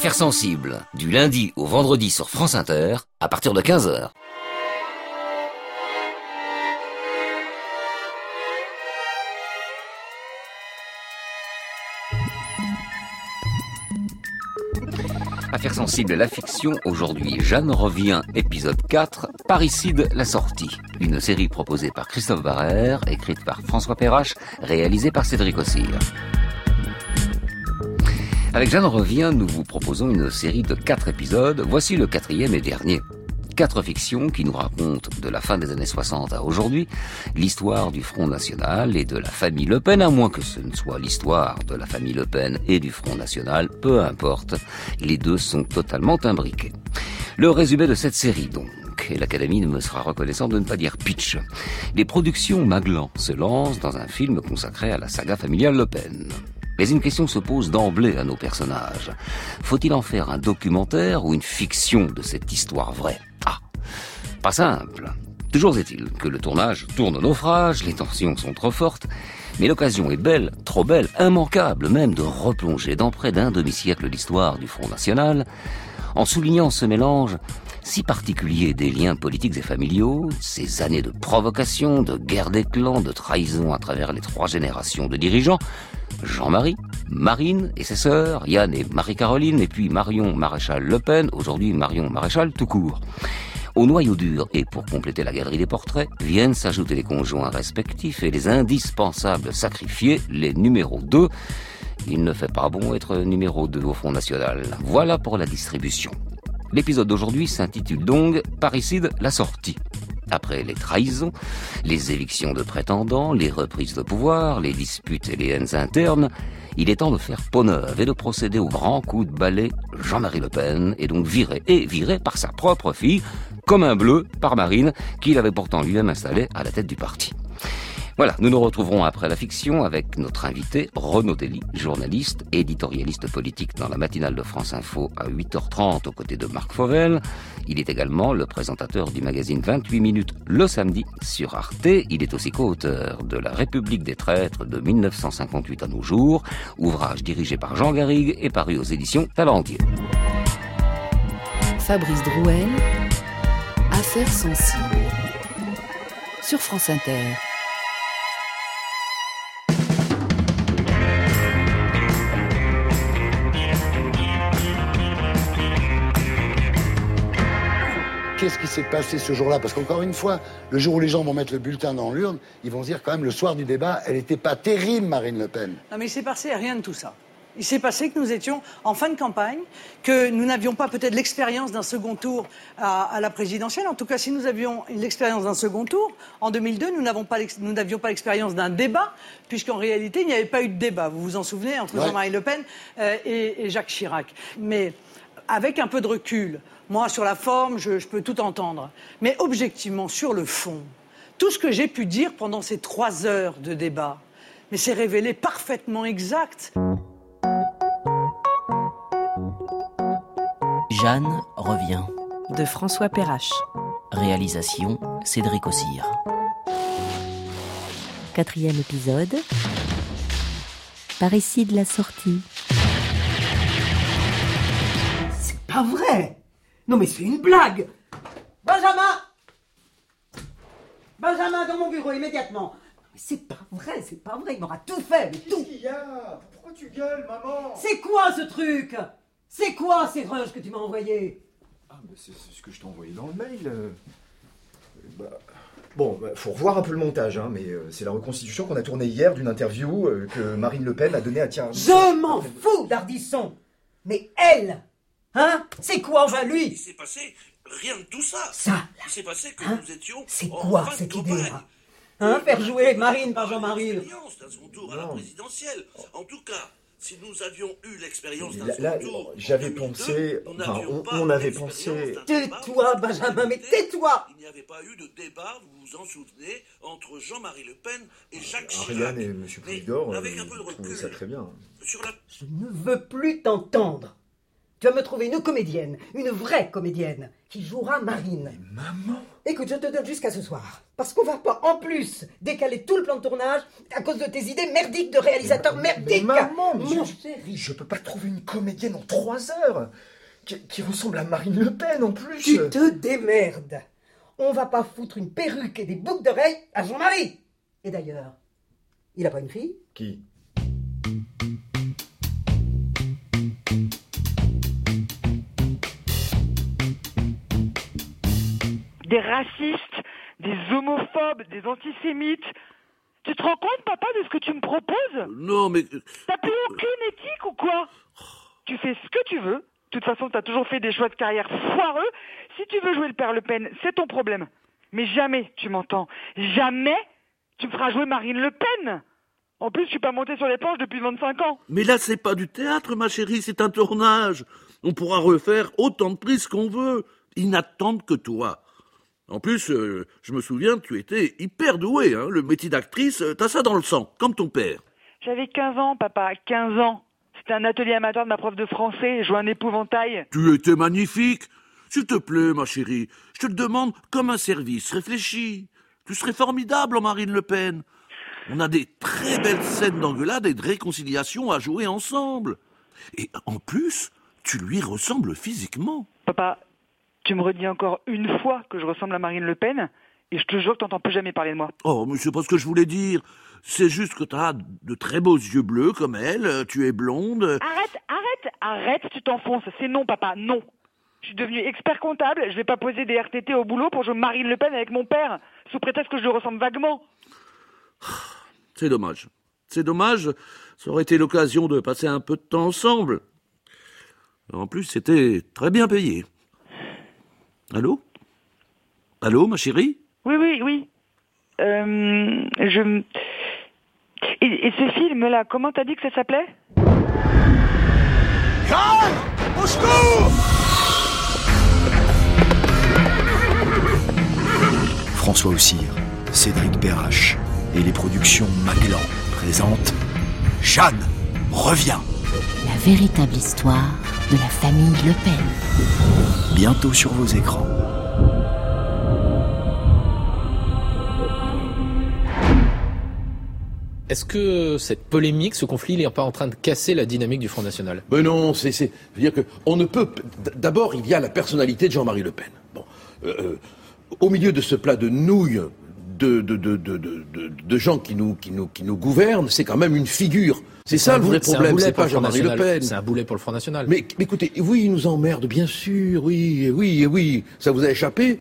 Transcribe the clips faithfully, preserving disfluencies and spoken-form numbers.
Affaires sensibles, du lundi au vendredi sur France Inter, à partir de quinze heures. Affaires sensibles, la fiction, aujourd'hui Jeanne revient, épisode quatre, Parricide, la sortie. Une série proposée par Christophe Barrère, écrite par François Perrache, réalisée par Cédric Ossire. Avec Jeanne revient, nous vous proposons une série de quatre épisodes. Voici le quatrième et dernier. Quatre fictions qui nous racontent, de la fin des années soixante à aujourd'hui, l'histoire du Front National et de la famille Le Pen, à moins que ce ne soit l'histoire de la famille Le Pen et du Front National, peu importe, les deux sont totalement imbriqués. Le résumé de cette série, donc, et l'Académie me sera reconnaissante de ne pas dire pitch. Les productions Maglan se lancent dans un film consacré à la saga familiale Le Pen. Mais une question se pose d'emblée à nos personnages. Faut-il en faire un documentaire ou une fiction de cette histoire vraie ? Ah, pas simple. Toujours est-il que le tournage tourne au naufrage, les tensions sont trop fortes, mais l'occasion est belle, trop belle, immanquable même, de replonger dans près d'un demi-siècle l'histoire du Front National, en soulignant ce mélange si particulier des liens politiques et familiaux, ces années de provocation, de guerre des clans, de trahison à travers les trois générations de dirigeants, Jean-Marie, Marine et ses sœurs, Yann et Marie-Caroline, et puis Marion Maréchal Le Pen, aujourd'hui Marion Maréchal tout court. Au noyau dur, et pour compléter la galerie des portraits, viennent s'ajouter les conjoints respectifs et les indispensables sacrifiés, les numéros deux. Il ne fait pas bon être numéro deux au Front National. Voilà pour la distribution. L'épisode d'aujourd'hui s'intitule donc « Parricide, la sortie ». Après les trahisons, les évictions de prétendants, les reprises de pouvoir, les disputes et les haines internes, il est temps de faire peau neuve et de procéder au grand coup de balai Jean-Marie Le Pen, et donc viré, et viré par sa propre fille, comme un bleu par Marine, qu'il avait pourtant lui-même installé à la tête du parti. Voilà, nous nous retrouverons après la fiction avec notre invité Renaud Dely, journaliste, éditorialiste politique dans la matinale de France Info à huit heures trente aux côtés de Marc Fauvel. Il est également le présentateur du magazine vingt-huit minutes le samedi sur Arte. Il est aussi co-auteur de La République des traîtres de mille neuf cent cinquante-huit à nos jours, ouvrage dirigé par Jean Garrigue et paru aux éditions Talendier. Fabrice Drouel, Affaires sensibles, sur France Inter. Qu'est-ce qui s'est passé ce jour-là ? Parce qu'encore une fois, le jour où les gens vont mettre le bulletin dans l'urne, ils vont se dire quand même, le soir du débat, elle n'était pas terrible, Marine Le Pen. Non mais il s'est passé rien de tout ça. Il s'est passé que nous étions en fin de campagne, que nous n'avions pas peut-être l'expérience d'un second tour à, à la présidentielle. En tout cas, si nous avions l'expérience d'un second tour, en deux mille deux, nous n'avons pas nous n'avions pas l'expérience d'un débat, puisqu'en réalité, il n'y avait pas eu de débat. Vous vous en souvenez, entre ouais. Jean-Marie Le Pen euh, et, et Jacques Chirac. Mais avec un peu de recul, moi, sur la forme, je, je peux tout entendre. Mais objectivement, sur le fond, tout ce que j'ai pu dire pendant ces trois heures de débat, mais c'est révélé parfaitement exact. Jeanne revient. De François Perrache. Réalisation Cédric Ossire. Quatrième épisode. Parricide, la sortie. C'est pas vrai! Non mais c'est une blague! Benjamin! Benjamin, dans mon bureau, immédiatement! Mais c'est pas vrai, c'est pas vrai, il m'aura tout fait, mais tout! Qu'est-ce qu'il y a? Pourquoi tu gueules, maman? C'est quoi ce truc? C'est quoi ces rushs que tu m'as envoyés? Ah, mais c'est, c'est ce que je t'ai envoyé dans le mail. Euh... Bah... Bon, bah, faut revoir un peu le montage, hein, mais euh, c'est la reconstitution qu'on a tournée hier d'une interview euh, que Marine Le Pen a donnée à Thierry. Je m'en fous d'Ardisson! Mais elle! Hein? C'est quoi, enfin, lui? Il s'est passé rien de tout ça. Ça, là. Il s'est passé que hein? nous étions. C'est quoi cette idée-là? Hein? Faire jouer Marine par Jean-Marie. L'expérience d'un second tour à la présidentielle. En tout cas, si nous avions eu l'expérience d'un là, second là, tour. j'avais pensé. Enfin, on, on avait pensé. Tais-toi, Benjamin, mais tais-toi! Il n'y avait pas eu de débat, vous vous en souvenez, entre Jean-Marie Le Pen et Jacques Chirac. Ariane et M. Poulidor, avec un peu de recul, recul. ça très bien. Sur la... Je ne veux plus t'entendre. Tu vas me trouver une comédienne, une vraie comédienne, qui jouera Marine. Mais maman! Écoute, je te donne jusqu'à ce soir. Parce qu'on va pas, en plus, décaler tout le plan de tournage à cause de tes idées merdiques de réalisateur merdique. Mais maman, mais mon je, chéri. je peux pas trouver une comédienne en trois heures qui, qui ressemble à Marine Le Pen en plus. Tu te démerdes. On va pas foutre une perruque et des boucles d'oreilles à Jean-Marie. Et d'ailleurs, il a pas une fille? Qui? Des racistes, des homophobes, des antisémites. Tu te rends compte, papa, de ce que tu me proposes? Non, mais... T'as plus aucune éthique ou quoi? Tu fais ce que tu veux. De toute façon, t'as toujours fait des choix de carrière foireux. Si tu veux jouer le père Le Pen, c'est ton problème. Mais jamais, tu m'entends, jamais tu me feras jouer Marine Le Pen. En plus, je suis pas montée sur les planches depuis vingt-cinq ans. Mais là, c'est pas du théâtre, ma chérie, c'est un tournage. On pourra refaire autant de prises qu'on veut. Ils n'attendent que toi. En plus, euh, je me souviens, tu étais hyper douée, hein. Le métier d'actrice, euh, t'as ça dans le sang, comme ton père. J'avais quinze ans, papa, quinze ans. C'était un atelier amateur de ma prof de français, je jouais un épouvantail. Tu étais magnifique. S'il te plaît, ma chérie, je te le demande comme un service, réfléchis. Tu serais formidable en Marine Le Pen. On a des très belles scènes d'engueulade et de réconciliation à jouer ensemble. Et en plus, tu lui ressembles physiquement. Papa, tu me redis encore une fois que je ressemble à Marine Le Pen, et je te jure que t'entends plus jamais parler de moi. Oh, mais c'est pas ce que je voulais dire. C'est juste que t'as de très beaux yeux bleus comme elle, tu es blonde. Arrête, arrête, arrête, tu t'enfonces. C'est non, papa, non. Je suis devenu expert comptable, je vais pas poser des R T T au boulot pour jouer Marine Le Pen avec mon père, sous prétexte que je lui ressemble vaguement. C'est dommage. C'est dommage, ça aurait été l'occasion de passer un peu de temps ensemble. En plus, c'était très bien payé. Allô? Allô, ma chérie? Oui, oui, oui. Euh, je... Et, et ce film-là, comment t'as dit que ça s'appelait? Karl! Au secours! François Aucire, Cédric Perrache et les productions Maglan présentent Jeanne revient. La véritable histoire de la famille Le Pen. Bientôt sur vos écrans. Est-ce que cette polémique, ce conflit, il n'est pas en train de casser la dynamique du Front National? Ben non, c'est, c'est, je veux dire que on ne peut. D'abord, il y a la personnalité de Jean-Marie Le Pen. Bon, euh, au milieu de ce plat de nouilles de de de de de, de, de gens qui nous qui nous qui nous gouvernent, c'est quand même une figure. C'est, c'est ça le vrai problème, c'est pas Jean-Marie Le Pen. C'est un boulet pour le Front National. Mais, mais écoutez, oui, il nous emmerde, bien sûr, oui, oui, oui, ça vous a échappé.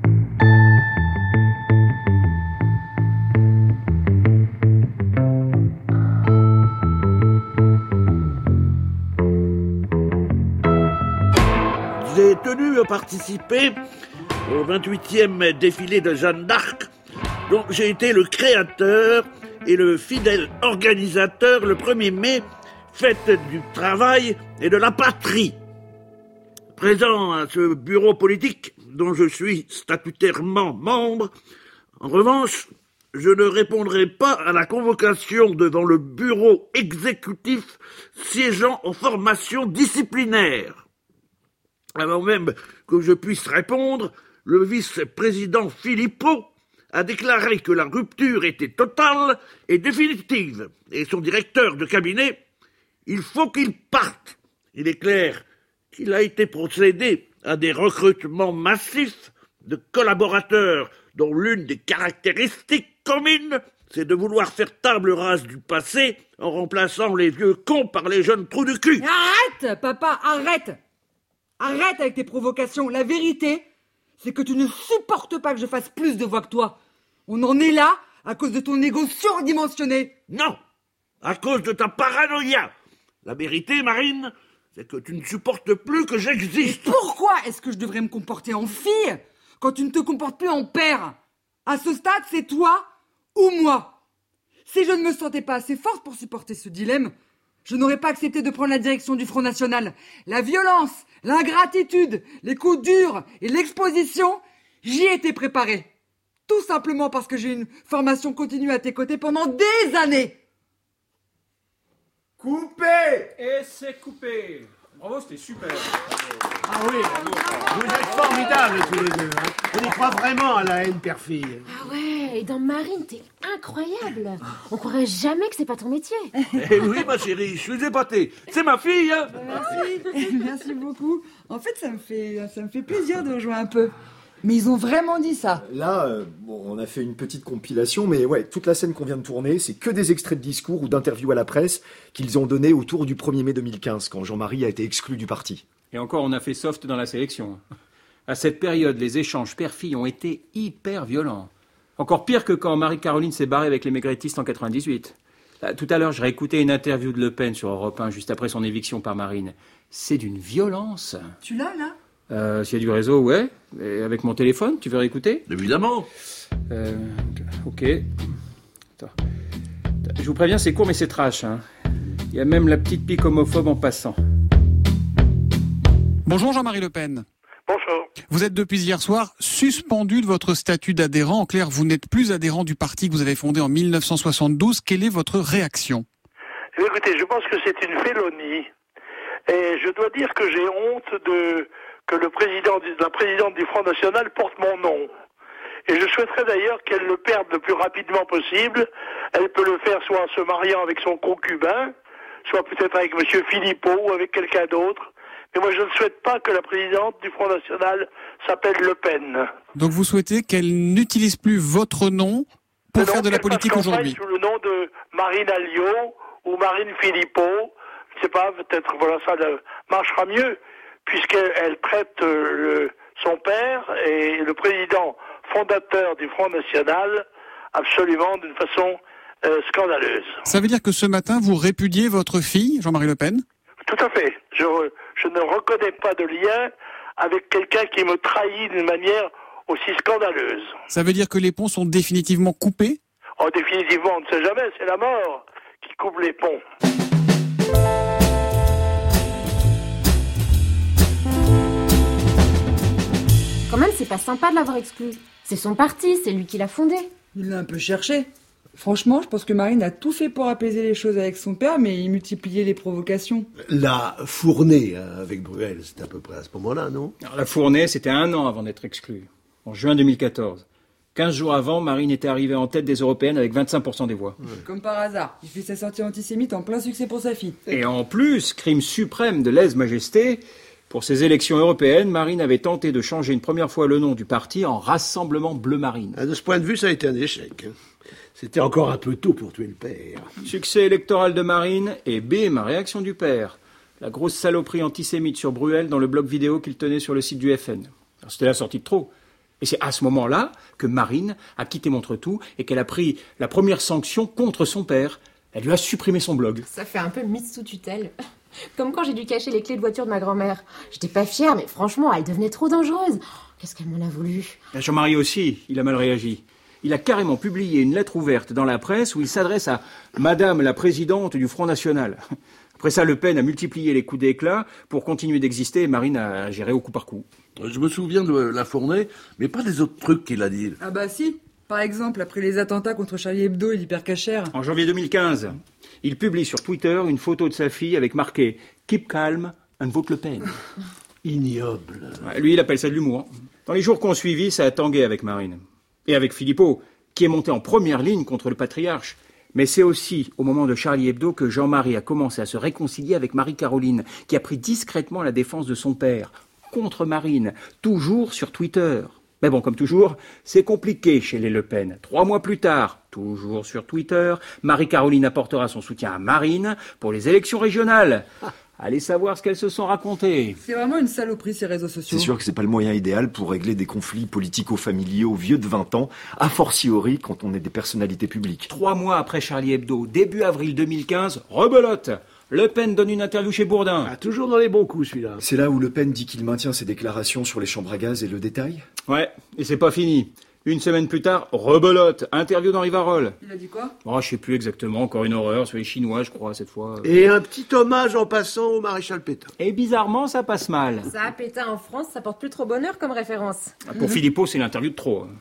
J'ai tenu à participer au vingt-huitième défilé de Jeanne d'Arc, dont j'ai été le créateur et le fidèle organisateur le premier mai, fête du travail et de la patrie. Présent à ce bureau politique dont je suis statutairement membre, en revanche, je ne répondrai pas à la convocation devant le bureau exécutif siégeant en formation disciplinaire. Avant même que je puisse répondre, le vice-président Philippot a déclaré que la rupture était totale et définitive, et son directeur de cabinet, il faut qu'il parte. Il est clair qu'il a été procédé à des recrutements massifs de collaborateurs dont l'une des caractéristiques communes, c'est de vouloir faire table rase du passé en remplaçant les vieux cons par les jeunes trous du cul. Arrête, papa, arrête! Arrête avec tes provocations. La vérité, c'est que tu ne supportes pas que je fasse plus de voix que toi. On en est là à cause de ton ego surdimensionné. Non, à cause de ta paranoïa. La vérité, Marine, c'est que tu ne supportes plus que j'existe. Et pourquoi est-ce que je devrais me comporter en fille quand tu ne te comportes plus en père? À ce stade, c'est toi ou moi. Si je ne me sentais pas assez forte pour supporter ce dilemme, je n'aurais pas accepté de prendre la direction du Front National. La violence, l'ingratitude, les coups durs et l'exposition, j'y étais préparé. Tout simplement parce que j'ai une formation continue à tes côtés pendant des années. Coupé! Et c'est coupé. Bravo, c'était super. Ah oui, vous êtes formidables tous les deux. Hein. On y croit vraiment à la haine père-fille. Ah ouais, et dans Marine, t'es incroyable. On croirait jamais que c'est pas ton métier. Eh oui, ma chérie, je suis épaté. C'est ma fille, hein. Merci, merci beaucoup. En fait, ça me fait, ça me fait plaisir de jouer un peu. Mais ils ont vraiment dit ça. Là, euh, bon, on a fait une petite compilation, mais ouais, toute la scène qu'on vient de tourner, c'est que des extraits de discours ou d'interviews à la presse qu'ils ont donnés autour du premier mai deux mille quinze, quand Jean-Marie a été exclu du parti. Et encore, on a fait soft dans la sélection. À cette période, les échanges père-fille ont été hyper violents. Encore pire que quand Marie-Caroline s'est barrée avec les maigrettistes en quatre-vingt-dix-huit. Là, tout à l'heure, j'ai réécouté une interview de Le Pen sur Europe un, juste après son éviction par Marine. C'est d'une violence. Tu l'as, là ? Euh, s'il y a du réseau, ouais. Et avec mon téléphone, tu veux réécouter ? Évidemment. Euh, ok. Attends. Je vous préviens, c'est court, mais c'est trash. Hein. Il y a même la petite pique homophobe en passant. Bonjour Jean-Marie Le Pen. Bonjour. Vous êtes depuis hier soir suspendu de votre statut d'adhérent. En clair, vous n'êtes plus adhérent du parti que vous avez fondé en mille neuf cent soixante-douze. Quelle est votre réaction ? Écoutez, je pense que c'est une félonie. Et je dois dire que j'ai honte de que le président, la présidente du Front National porte mon nom. Et je souhaiterais d'ailleurs qu'elle le perde le plus rapidement possible. Elle peut le faire soit en se mariant avec son concubin, soit peut-être avec M. Philippot ou avec quelqu'un d'autre. Mais moi, je ne souhaite pas que la présidente du Front National s'appelle Le Pen. Donc vous souhaitez qu'elle n'utilise plus votre nom pour faire de la politique aujourd'hui ? Sous le nom de Marine Alliot ou Marine Philippot, je ne sais pas, peut-être voilà ça le, marchera mieux, puisqu'elle traite euh, le, son père et le président fondateur du Front National absolument d'une façon euh, scandaleuse. Ça veut dire que ce matin, vous répudiez votre fille, Jean-Marie Le Pen ? Tout à fait. Je, je ne reconnais pas de lien avec quelqu'un qui me trahit d'une manière aussi scandaleuse. Ça veut dire que les ponts sont définitivement coupés ? Oh, définitivement, on ne sait jamais, c'est la mort qui coupe les ponts. Quand même, c'est pas sympa de l'avoir exclu. C'est son parti, c'est lui qui l'a fondé. Il l'a un peu cherché. Franchement, je pense que Marine a tout fait pour apaiser les choses avec son père, mais il multipliait les provocations. La fournée avec Bruel, c'était à peu près à ce moment-là, non ? Alors, la fournée, c'était un an avant d'être exclu, en juin deux mille quatorze. Quinze jours avant, Marine était arrivée en tête des Européennes avec vingt-cinq pour cent des voix. Ouais. Comme par hasard, il fait sa sortie antisémite en plein succès pour sa fille. Et en plus, crime suprême de lèse-majesté, pour ces élections européennes, Marine avait tenté de changer une première fois le nom du parti en Rassemblement Bleu Marine. De ce point de vue, ça a été un échec. C'était encore un peu tôt pour tuer le père. Succès électoral de Marine, et bim, réaction du père. La grosse saloperie antisémite sur Bruel dans le blog vidéo qu'il tenait sur le site du F N. Alors, c'était la sortie de trop. Et c'est à ce moment-là que Marine a quitté Montretout et qu'elle a pris la première sanction contre son père. Elle lui a supprimé son blog. Ça fait un peu mise sous tutelle. Comme quand j'ai dû cacher les clés de voiture de ma grand-mère. J'étais pas fière, mais franchement, elle devenait trop dangereuse. Qu'est-ce qu'elle m'en a voulu ? Jean-Marie aussi, il a mal réagi. Il a carrément publié une lettre ouverte dans la presse où il s'adresse à Madame la Présidente du Front National. Après ça, Le Pen a multiplié les coups d'éclat pour continuer d'exister et Marine a géré au coup par coup. Je me souviens de la fournée, mais pas des autres trucs qu'il a dit. Ah bah si. Par exemple, après les attentats contre Charlie Hebdo et l'hypercachère. En janvier deux mille quinze, il publie sur Twitter une photo de sa fille avec marqué « Keep calm and vote Le Pen ». Ignoble. Ouais, lui, il appelle ça de l'humour. Dans les jours qui ont suivi, ça a tangué avec Marine. Et avec Philippot, qui est monté en première ligne contre le patriarche. Mais c'est aussi au moment de Charlie Hebdo que Jean-Marie a commencé à se réconcilier avec Marie-Caroline, qui a pris discrètement la défense de son père, contre Marine, toujours sur Twitter. Mais bon, comme toujours, c'est compliqué chez les Le Pen. Trois mois plus tard, toujours sur Twitter, Marie-Caroline apportera son soutien à Marine pour les élections régionales. Allez savoir ce qu'elles se sont racontées. C'est vraiment une saloperie, ces réseaux sociaux. C'est sûr que c'est pas le moyen idéal pour régler des conflits politico-familiaux vieux de vingt ans, a fortiori quand on est des personnalités publiques. Trois mois après Charlie Hebdo, début avril deux mille quinze, rebelote. Le Pen donne une interview chez Bourdin. Ah, toujours dans les bons coups, celui-là. C'est là où Le Pen dit qu'il maintient ses déclarations sur les chambres à gaz et le détail ? Ouais, et c'est pas fini. Une semaine plus tard, rebelote, interview d'Henri Varol. Il a dit quoi ? Oh, je sais plus exactement, encore une horreur sur les Chinois, je crois, cette fois. Et un petit hommage en passant au maréchal Pétain. Et bizarrement, ça passe mal. Ça, Pétain en France, ça porte plus trop bonheur comme référence. Pour Philippot, c'est l'interview de trop.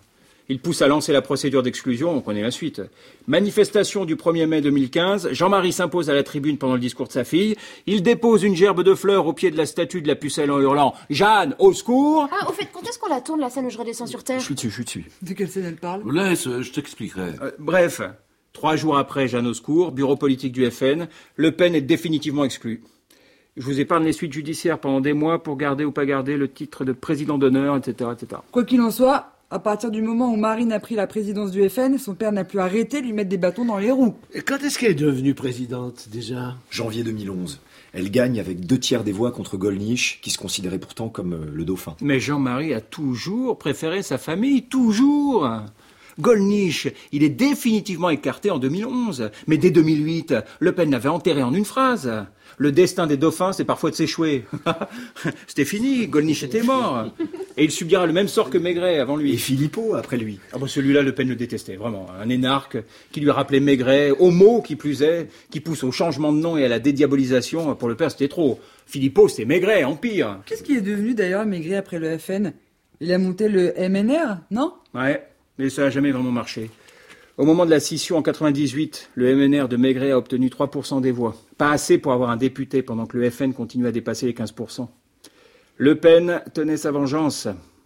Il pousse à lancer la procédure d'exclusion, on connaît la suite. Manifestation du premier mai deux mille quinze, Jean-Marie s'impose à la tribune pendant le discours de sa fille. Il dépose une gerbe de fleurs au pied de la statue de la pucelle en hurlant « Jeanne, au secours !» Ah, au fait, quand est-ce qu'on la tourne, la scène où je redescends sur Terre? Je suis dessus, je suis dessus. De quelle scène elle parle? Laisse, je t'expliquerai. Euh, bref, trois jours après Jeanne au secours, bureau politique du F N, Le Pen est définitivement exclu. Je vous épargne les suites judiciaires pendant des mois pour garder ou pas garder le titre de président d'honneur, et cetera, et cetera. Quoi qu'il en soit, à partir du moment où Marine a pris la présidence du F N, son père n'a plus arrêté de lui mettre des bâtons dans les roues. Et quand est-ce qu'elle est devenue présidente, déjà? Janvier deux mille onze. Elle gagne avec deux tiers des voix contre Gollnisch, qui se considérait pourtant comme euh, le dauphin. Mais Jean-Marie a toujours préféré sa famille, toujours. Gollnisch, il est définitivement écarté en deux mille onze. Mais dès deux mille huit, Le Pen l'avait enterré en une phrase. Le destin des dauphins, c'est parfois de s'échouer. C'était fini, Gollnisch était mort. Et il subira le même sort que Maigret avant lui. Et Philippot après lui. Ah bah celui-là, Le Pen le détestait, vraiment. Un énarque qui lui rappelait Maigret, homo qui plus est, qui pousse au changement de nom et à la dédiabolisation. Pour le père, c'était trop. Philippot, c'est Maigret, empire. Qu'est-ce qui est devenu d'ailleurs Maigret après le F N? Il a monté le M N R, non? Ouais, mais ça n'a jamais vraiment marché. Au moment de la scission en quatre-vingt-dix-huit, le M N R de Maigret a obtenu trois pour cent des voix. Pas assez pour avoir un député pendant que le F N continue à dépasser les quinze pour cent. Le Pen tenait sa vengeance.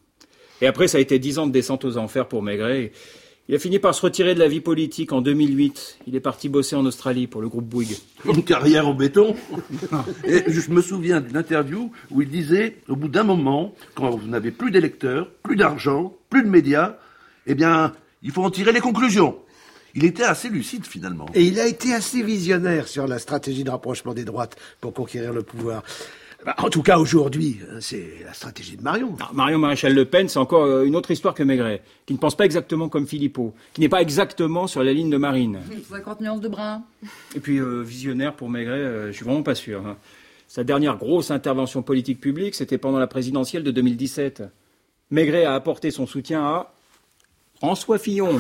Et après, ça a été dix ans de descente aux enfers pour Maigret. Il a fini par se retirer de la vie politique en deux mille huit. Il est parti bosser en Australie pour le groupe Bouygues. Une carrière au béton. Et je me souviens d'une interview où il disait, au bout d'un moment, quand vous n'avez plus d'électeurs, plus d'argent, plus de médias, eh bien, il faut en tirer les conclusions. Il était assez lucide, finalement. Et il a été assez visionnaire sur la stratégie de rapprochement des droites pour conquérir le pouvoir. Bah, en tout cas, aujourd'hui, c'est la stratégie de Marion. Ah, Marion Maréchal Le Pen, c'est encore une autre histoire que Maigret, qui ne pense pas exactement comme Philippot, qui n'est pas exactement sur la ligne de Marine. cinquante nuances de brun. Et puis, euh, visionnaire pour Maigret, euh, je suis vraiment pas sûr. Hein. Sa dernière grosse intervention politique publique, c'était pendant la présidentielle de deux mille dix-sept. Maigret a apporté son soutien à François Fillon.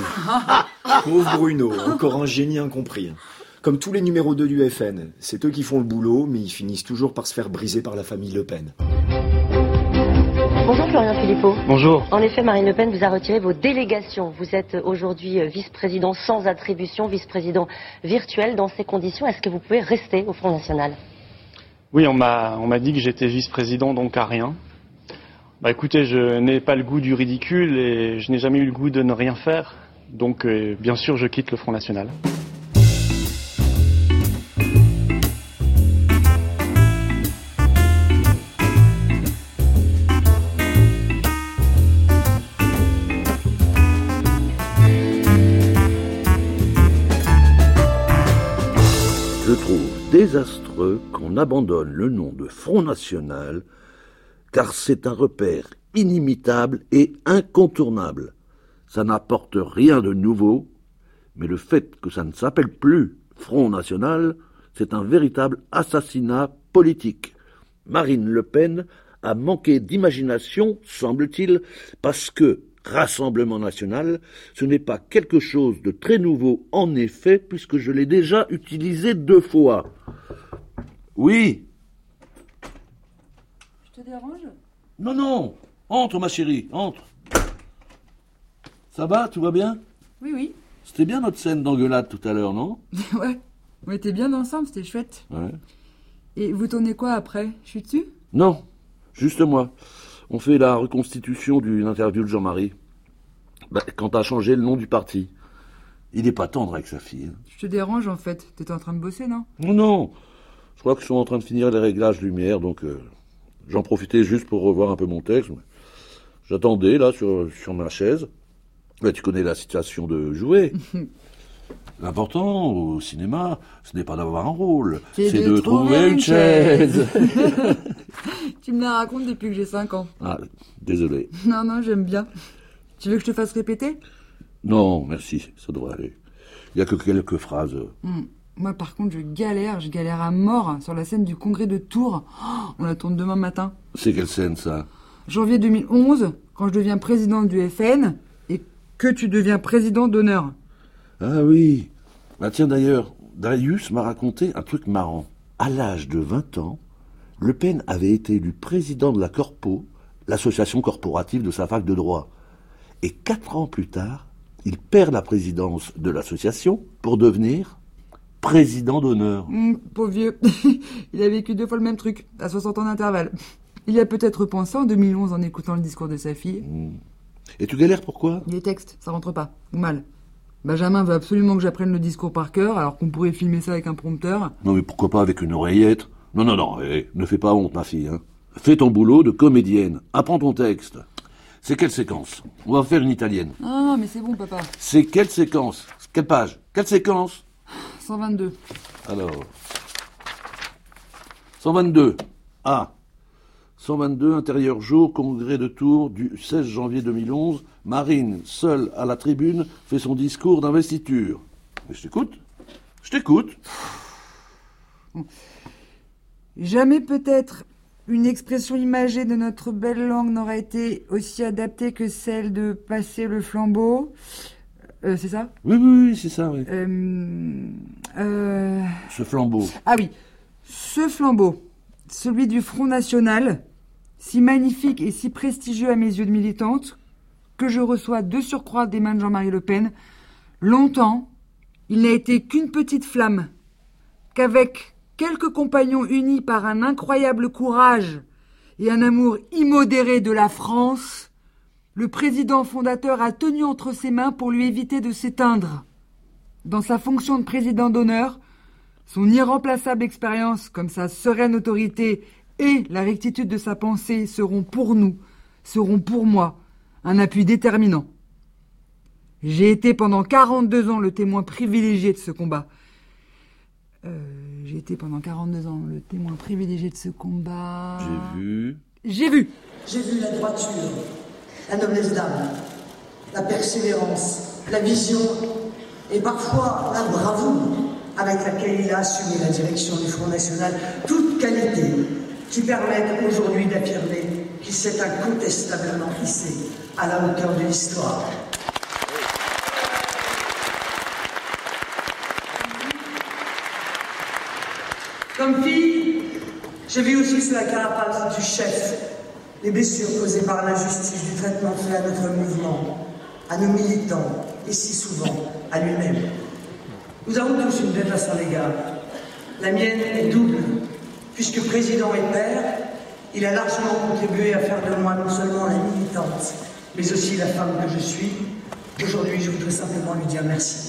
Pauvre Bruno, encore un génie incompris. Comme tous les numéros deux du F N, c'est eux qui font le boulot, mais ils finissent toujours par se faire briser par la famille Le Pen. Bonjour Florian Philippot. Bonjour. En effet, Marine Le Pen vous a retiré vos délégations. Vous êtes aujourd'hui vice-président sans attribution, vice-président virtuel. Dans ces conditions, est-ce que vous pouvez rester au Front National? Oui, on m'a on m'a dit que j'étais vice-président, donc à rien. Bah écoutez, je n'ai pas le goût du ridicule et je n'ai jamais eu le goût de ne rien faire. Donc euh, bien sûr, je quitte le Front National. Je trouve désastreux qu'on abandonne le nom de Front National, car c'est un repère inimitable et incontournable. Ça n'apporte rien de nouveau, mais le fait que ça ne s'appelle plus Front National, c'est un véritable assassinat politique. Marine Le Pen a manqué d'imagination, semble-t-il, parce que Rassemblement National, ce n'est pas quelque chose de très nouveau en effet, puisque je l'ai déjà utilisé deux fois. Oui. Je te dérange? Non, non. Entre, ma chérie, entre. Ça va, tout va bien? Oui, oui. C'était bien notre scène d'engueulade tout à l'heure, non? Ouais. On était bien ensemble, c'était chouette. Ouais. Et vous tournez quoi après? Je suis dessus? Non, juste moi. On fait la reconstitution d'une interview de Jean-Marie. Bah, quand t'as changé le nom du parti. Il est pas tendre avec sa fille. Je te dérange en fait. T'étais en train de bosser, non? Non, non. Je crois qu'ils sont en train de finir les réglages lumière, donc euh, j'en profitais juste pour revoir un peu mon texte. J'attendais, là, sur, sur ma chaise. Bah, tu connais la situation de jouer. L'important, au cinéma, ce n'est pas d'avoir un rôle, c'est, c'est de, de trouver une chaise. Tu me la racontes depuis que j'ai cinq ans. Ah, désolé. Non, non, j'aime bien. Tu veux que je te fasse répéter? Non, merci, ça devrait aller. Il n'y a que quelques phrases. Mmh. Moi, par contre, je galère, je galère à mort sur la scène du congrès de Tours. Oh, on la tourne demain matin. C'est quelle scène, ça? Janvier deux mille onze, quand je deviens présidente du F N et que tu deviens président d'honneur. Ah oui. Bah tiens, d'ailleurs, Darius m'a raconté un truc marrant. À l'âge de vingt ans, Le Pen avait été élu président de la Corpo, l'association corporative de sa fac de droit. Et quatre ans plus tard, il perd la présidence de l'association pour devenir président d'honneur. Mmh, pauvre vieux. Il a vécu deux fois le même truc, à soixante ans d'intervalle. Il y a peut-être repensé en deux mille onze en écoutant le discours de sa fille. Mmh. Et tu galères pourquoi? Les textes, ça rentre pas, ou mal. Benjamin veut absolument que j'apprenne le discours par cœur, alors qu'on pourrait filmer ça avec un prompteur. Non mais pourquoi pas avec une oreillette? Non, non, non, hé, ne fais pas honte ma fille. Hein. Fais ton boulot de comédienne, apprends ton texte. C'est quelle séquence? On va faire une italienne. Ah, mais c'est bon, papa. C'est quelle séquence? Quelle page? Quelle séquence? cent vingt-deux. Alors... cent vingt-deux. Ah. cent vingt-deux, intérieur jour, congrès de Tours du seize janvier deux mille onze. Marine, seule à la tribune, fait son discours d'investiture. Mais je t'écoute. Je t'écoute. Jamais peut-être une expression imagée de notre belle langue n'aurait été aussi adaptée que celle de passer le flambeau. Euh, c'est ça? Oui, oui, oui, c'est ça, oui. Euh, euh... Ce flambeau. Ah oui, ce flambeau, celui du Front National, si magnifique et si prestigieux à mes yeux de militante, que je reçois de surcroît des mains de Jean-Marie Le Pen, longtemps, il n'a été qu'une petite flamme, qu'avec quelques compagnons unis par un incroyable courage et un amour immodéré de la France, le président fondateur a tenu entre ses mains pour lui éviter de s'éteindre. Dans sa fonction de président d'honneur, son irremplaçable expérience comme sa sereine autorité et la rectitude de sa pensée seront pour nous, seront pour moi, un appui déterminant. J'ai été pendant quarante-deux ans le témoin privilégié de ce combat. Euh, j'ai été pendant quarante-deux ans le témoin privilégié de ce combat... J'ai vu... J'ai vu J'ai vu la droiture, la noblesse d'âme, la persévérance, la vision et parfois la bravoure avec laquelle il a assumé la direction du Front National, toutes qualités qui permettent aujourd'hui d'affirmer qu'il s'est incontestablement hissé à la hauteur de l'histoire. Comme fille, j'ai vu aussi sous la carapace du chef les blessures causées par l'injustice du traitement fait à notre mouvement, à nos militants et si souvent à lui-même. Nous avons tous une dette à son égard. La mienne est double, puisque président et père, il a largement contribué à faire de moi non seulement la militante, mais aussi la femme que je suis. Aujourd'hui, je voudrais simplement lui dire merci.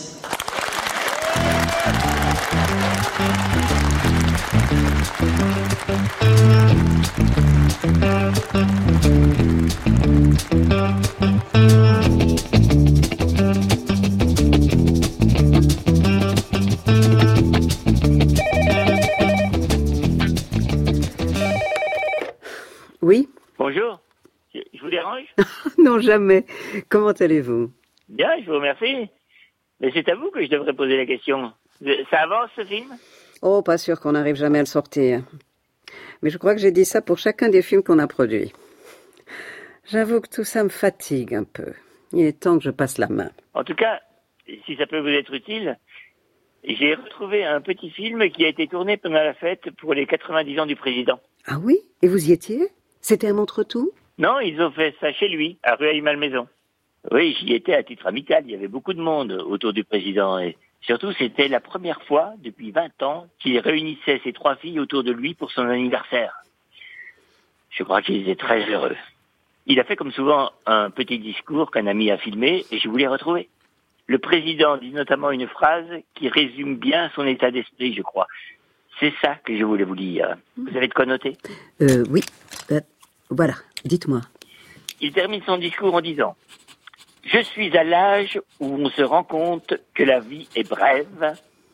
Oui? Bonjour. Je, je vous dérange? Non, jamais. Comment allez-vous? Bien, je vous remercie. Mais c'est à vous que je devrais poser la question. Ça avance, ce film? Oh, pas sûr qu'on n'arrive jamais à le sortir. Mais je crois que j'ai dit ça pour chacun des films qu'on a produits. J'avoue que tout ça me fatigue un peu. Il est temps que je passe la main. En tout cas, si ça peut vous être utile, j'ai retrouvé un petit film qui a été tourné pendant la fête pour les quatre-vingt-dix ans du président. Ah oui? Et vous y étiez? C'était à Montretout? Non, ils ont fait ça chez lui, à Rueil-Malmaison. Oui, j'y étais à titre amical. Il y avait beaucoup de monde autour du président. Et surtout, c'était la première fois depuis vingt ans qu'il réunissait ses trois filles autour de lui pour son anniversaire. Je crois qu'ils étaient très heureux. Il a fait comme souvent un petit discours qu'un ami a filmé et je voulais retrouver. Le président dit notamment une phrase qui résume bien son état d'esprit, je crois. C'est ça que je voulais vous dire. Vous avez de quoi noter? Euh, oui. Euh, voilà, dites-moi. Il termine son discours en disant « Je suis à l'âge où on se rend compte que la vie est brève.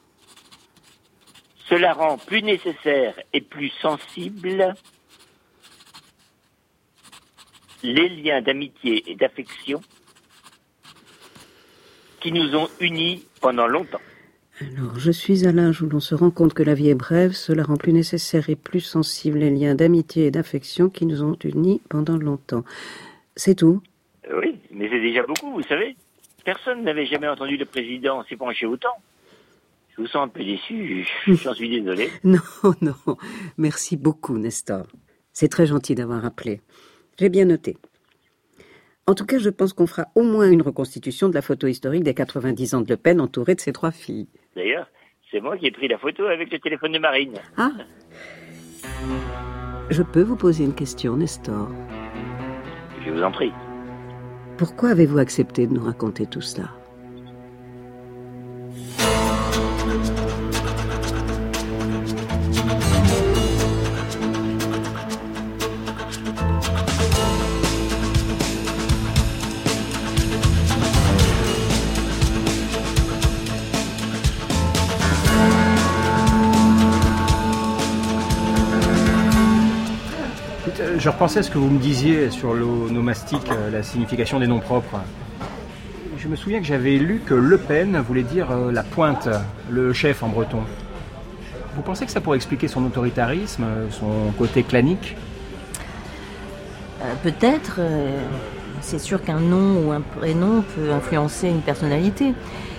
Cela rend plus nécessaire et plus sensible les liens d'amitié et d'affection qui nous ont unis pendant longtemps. » Alors, je suis à l'âge où l'on se rend compte que la vie est brève, cela rend plus nécessaire et plus sensible les liens d'amitié et d'affection qui nous ont unis pendant longtemps. C'est tout? Oui, mais c'est déjà beaucoup, vous savez. Personne n'avait jamais entendu le président s'épancher autant. Je vous sens un peu déçu, j'en suis désolé. Non, non, merci beaucoup, Nestor. C'est très gentil d'avoir appelé. J'ai bien noté. En tout cas, je pense qu'on fera au moins une reconstitution de la photo historique des quatre-vingt-dix ans de Le Pen entourée de ses trois filles. D'ailleurs, c'est moi qui ai pris la photo avec le téléphone de Marine. Ah. Je peux vous poser une question, Nestor? Je vous en prie. Pourquoi avez-vous accepté de nous raconter tout cela? Je repensais à ce que vous me disiez sur l'onomastique, la signification des noms propres. Je me souviens que j'avais lu que Le Pen voulait dire la pointe, le chef en breton. Vous pensez que ça pourrait expliquer son autoritarisme, son côté clanique? euh, Peut-être. Euh, c'est sûr qu'un nom ou un prénom peut influencer une personnalité.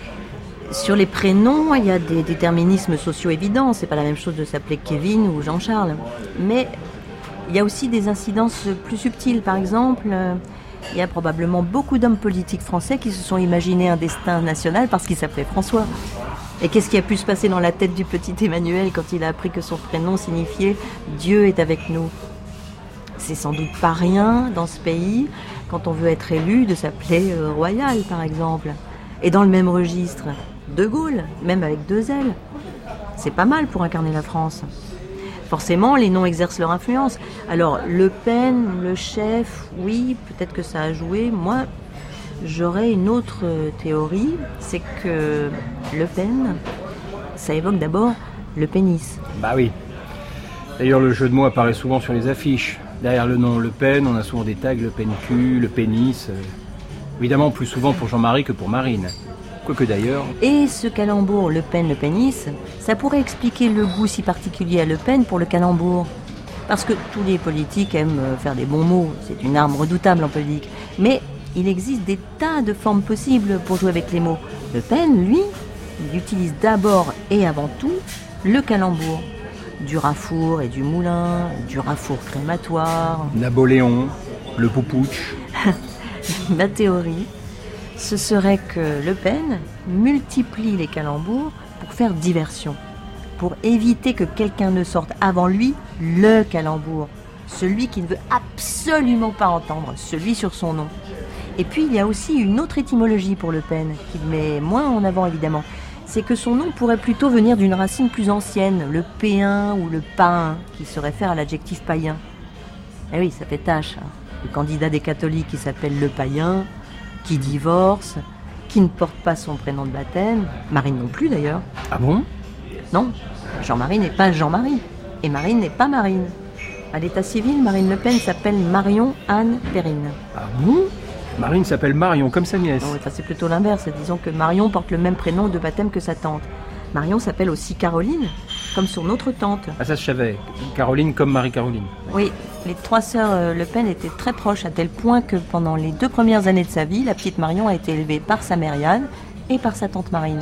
Sur les prénoms, il y a des déterminismes sociaux évidents. C'est pas la même chose de s'appeler Kevin ou Jean-Charles. Mais il y a aussi des incidences plus subtiles. Par exemple, euh, il y a probablement beaucoup d'hommes politiques français qui se sont imaginés un destin national parce qu'il s'appelait François. Et qu'est-ce qui a pu se passer dans la tête du petit Emmanuel quand il a appris que son prénom signifiait « Dieu est avec nous ». C'est sans doute pas rien dans ce pays, quand on veut être élu, de s'appeler euh, Royal, par exemple. Et dans le même registre, De Gaulle, même avec deux L. C'est pas mal pour incarner la France. Forcément, les noms exercent leur influence. Alors, Le Pen, le chef, oui, peut-être que ça a joué. Moi, j'aurais une autre théorie, c'est que Le Pen, ça évoque d'abord le pénis. Bah oui. D'ailleurs, le jeu de mots apparaît souvent sur les affiches. Derrière le nom Le Pen, on a souvent des tags Le Pen-cul, le pénis. Euh, évidemment, plus souvent pour Jean-Marie que pour Marine. Quoique d'ailleurs... Et ce calembour Le Pen, le pénis, ça pourrait expliquer le goût si particulier à Le Pen pour le calembour. Parce que tous les politiques aiment faire des bons mots, c'est une arme redoutable en politique. Mais il existe des tas de formes possibles pour jouer avec les mots. Le Pen, lui, il utilise d'abord et avant tout le calembour. Du rafour et du moulin, du rafour crématoire... Napoléon, le poupouche... Ma théorie, ce serait que Le Pen multiplie les calembours pour faire diversion, pour éviter que quelqu'un ne sorte avant lui le calembour, celui qui ne veut absolument pas entendre, celui sur son nom. Et puis il y a aussi une autre étymologie pour Le Pen, qu'il met moins en avant évidemment, c'est que son nom pourrait plutôt venir d'une racine plus ancienne, le péen ou le païen, qui se réfère à l'adjectif païen. Eh oui, ça fait tâche, hein. Le candidat des catholiques qui s'appelle le païen, qui divorce, qui ne porte pas son prénom de baptême, Marine non plus d'ailleurs. Ah bon? Non, Jean-Marie n'est pas Jean-Marie, et Marine n'est pas Marine. À l'état civil, Marine Le Pen s'appelle Marion Anne Perrine. Ah bon? Marine s'appelle Marion, comme sa nièce. Non, c'est plutôt l'inverse, disons que Marion porte le même prénom de baptême que sa tante. Marion s'appelle aussi Caroline, comme son autre tante. Ah ça je savais, Caroline comme Marie-Caroline. Oui, les trois sœurs Le Pen étaient très proches, à tel point que pendant les deux premières années de sa vie, la petite Marion a été élevée par sa mère Yann et par sa tante Marine.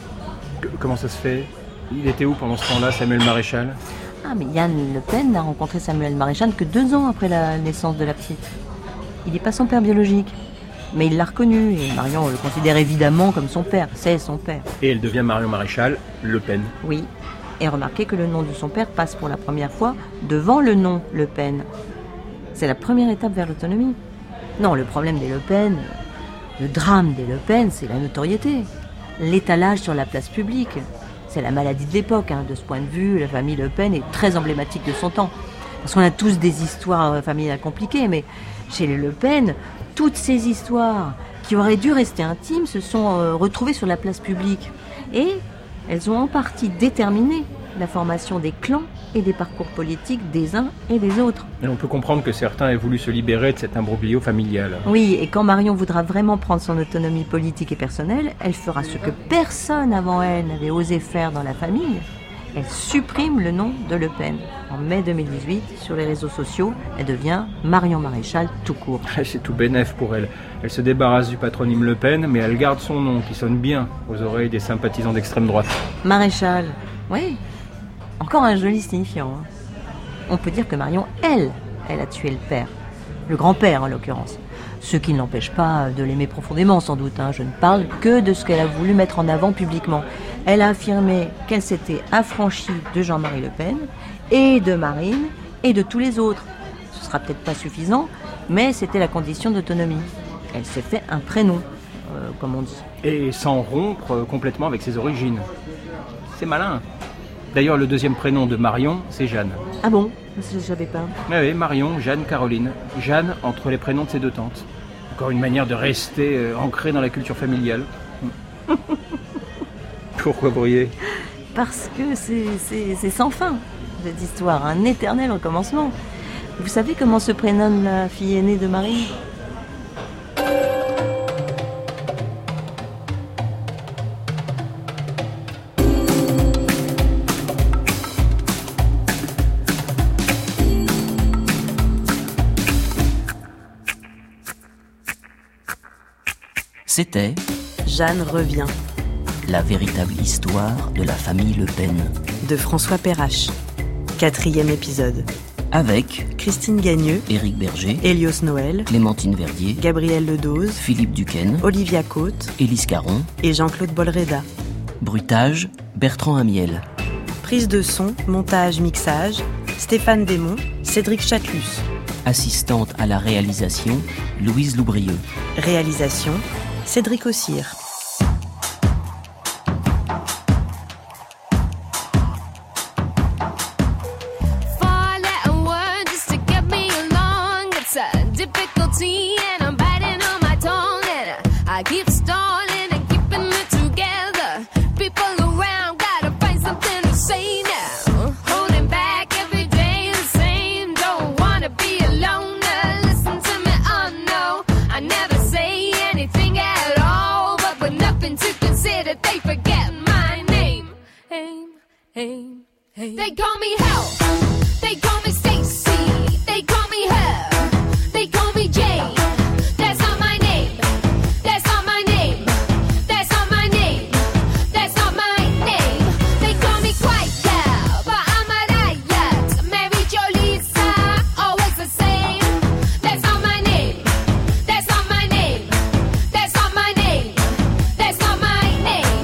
Que, comment ça se fait? Il était où pendant ce temps-là, Samuel Maréchal? Ah mais Yann Le Pen n'a rencontré Samuel Maréchal que deux ans après la naissance de la petite. Il n'est pas son père biologique. Mais il l'a reconnu, et Marion le considère évidemment comme son père, c'est son père. Et elle devient Marion Maréchal Le Pen. Oui, et remarquez que le nom de son père passe pour la première fois devant le nom Le Pen. C'est la première étape vers l'autonomie. Non, le problème des Le Pen, le drame des Le Pen, c'est la notoriété. L'étalage sur la place publique. C'est la maladie de l'époque, hein. De ce point de vue, la famille Le Pen est très emblématique de son temps. Parce qu'on a tous des histoires familiales compliquées, mais chez les Le Pen... Toutes ces histoires qui auraient dû rester intimes se sont euh, retrouvées sur la place publique. Et elles ont en partie déterminé la formation des clans et des parcours politiques des uns et des autres. Et on peut comprendre que certains aient voulu se libérer de cet imbroglio familial. Oui, et quand Marion voudra vraiment prendre son autonomie politique et personnelle, elle fera ce que personne avant elle n'avait osé faire dans la famille. Elle supprime le nom de Le Pen. En mai deux mille dix-huit, sur les réseaux sociaux, elle devient Marion Maréchal tout court. C'est tout bénef pour elle. Elle se débarrasse du patronyme Le Pen, mais elle garde son nom, qui sonne bien aux oreilles des sympathisants d'extrême droite. Maréchal, oui. Encore un joli signifiant. Hein. On peut dire que Marion, elle, elle a tué le père. Le grand-père, en l'occurrence. Ce qui ne l'empêche pas de l'aimer profondément, sans doute. Hein. Je ne parle que de ce qu'elle a voulu mettre en avant publiquement. Elle a affirmé qu'elle s'était affranchie de Jean-Marie Le Pen, et de Marine, et de tous les autres. Ce sera peut-être pas suffisant, mais c'était la condition d'autonomie. Elle s'est fait un prénom, euh, comme on dit. Et sans rompre complètement avec ses origines. C'est malin. D'ailleurs, le deuxième prénom de Marion, c'est Jeanne. Ah bon ? Je savais pas. Oui, oui, Marion, Jeanne, Caroline. Jeanne entre les prénoms de ses deux tantes. Encore une manière de rester euh, ancrée dans la culture familiale. Pourquoi vous riez ? Parce que c'est, c'est, c'est sans fin, cette histoire, un éternel recommencement. Vous savez comment se prénomme la fille aînée de Marie ? C'était Jeanne revient. La véritable histoire de la famille Le Pen. De François Perrache. Quatrième épisode. Avec Christine Gagneux, Éric Berger, Hélios Noël, Clémentine Verdier, Gabriel Ledoz, Philippe Duquesne, Olivia Côte, Élise Caron et Jean-Claude Bolreda. Bruitage, Bertrand Amiel. Prise de son, montage, mixage, Stéphane Desmond, Cédric Chatelus. Assistante à la réalisation, Louise Loubrieux. Réalisation, Cédric Ossire. They call me Hell, they call me Stacy, they call me Her, they call me Jane. That's not my name, that's not my name, that's not my name, that's not my name. They call me Quiet Girl, but I'm a riot. Mary Jo Lisa, always the same. That's not my name, that's not my name, that's not my name, that's not my name.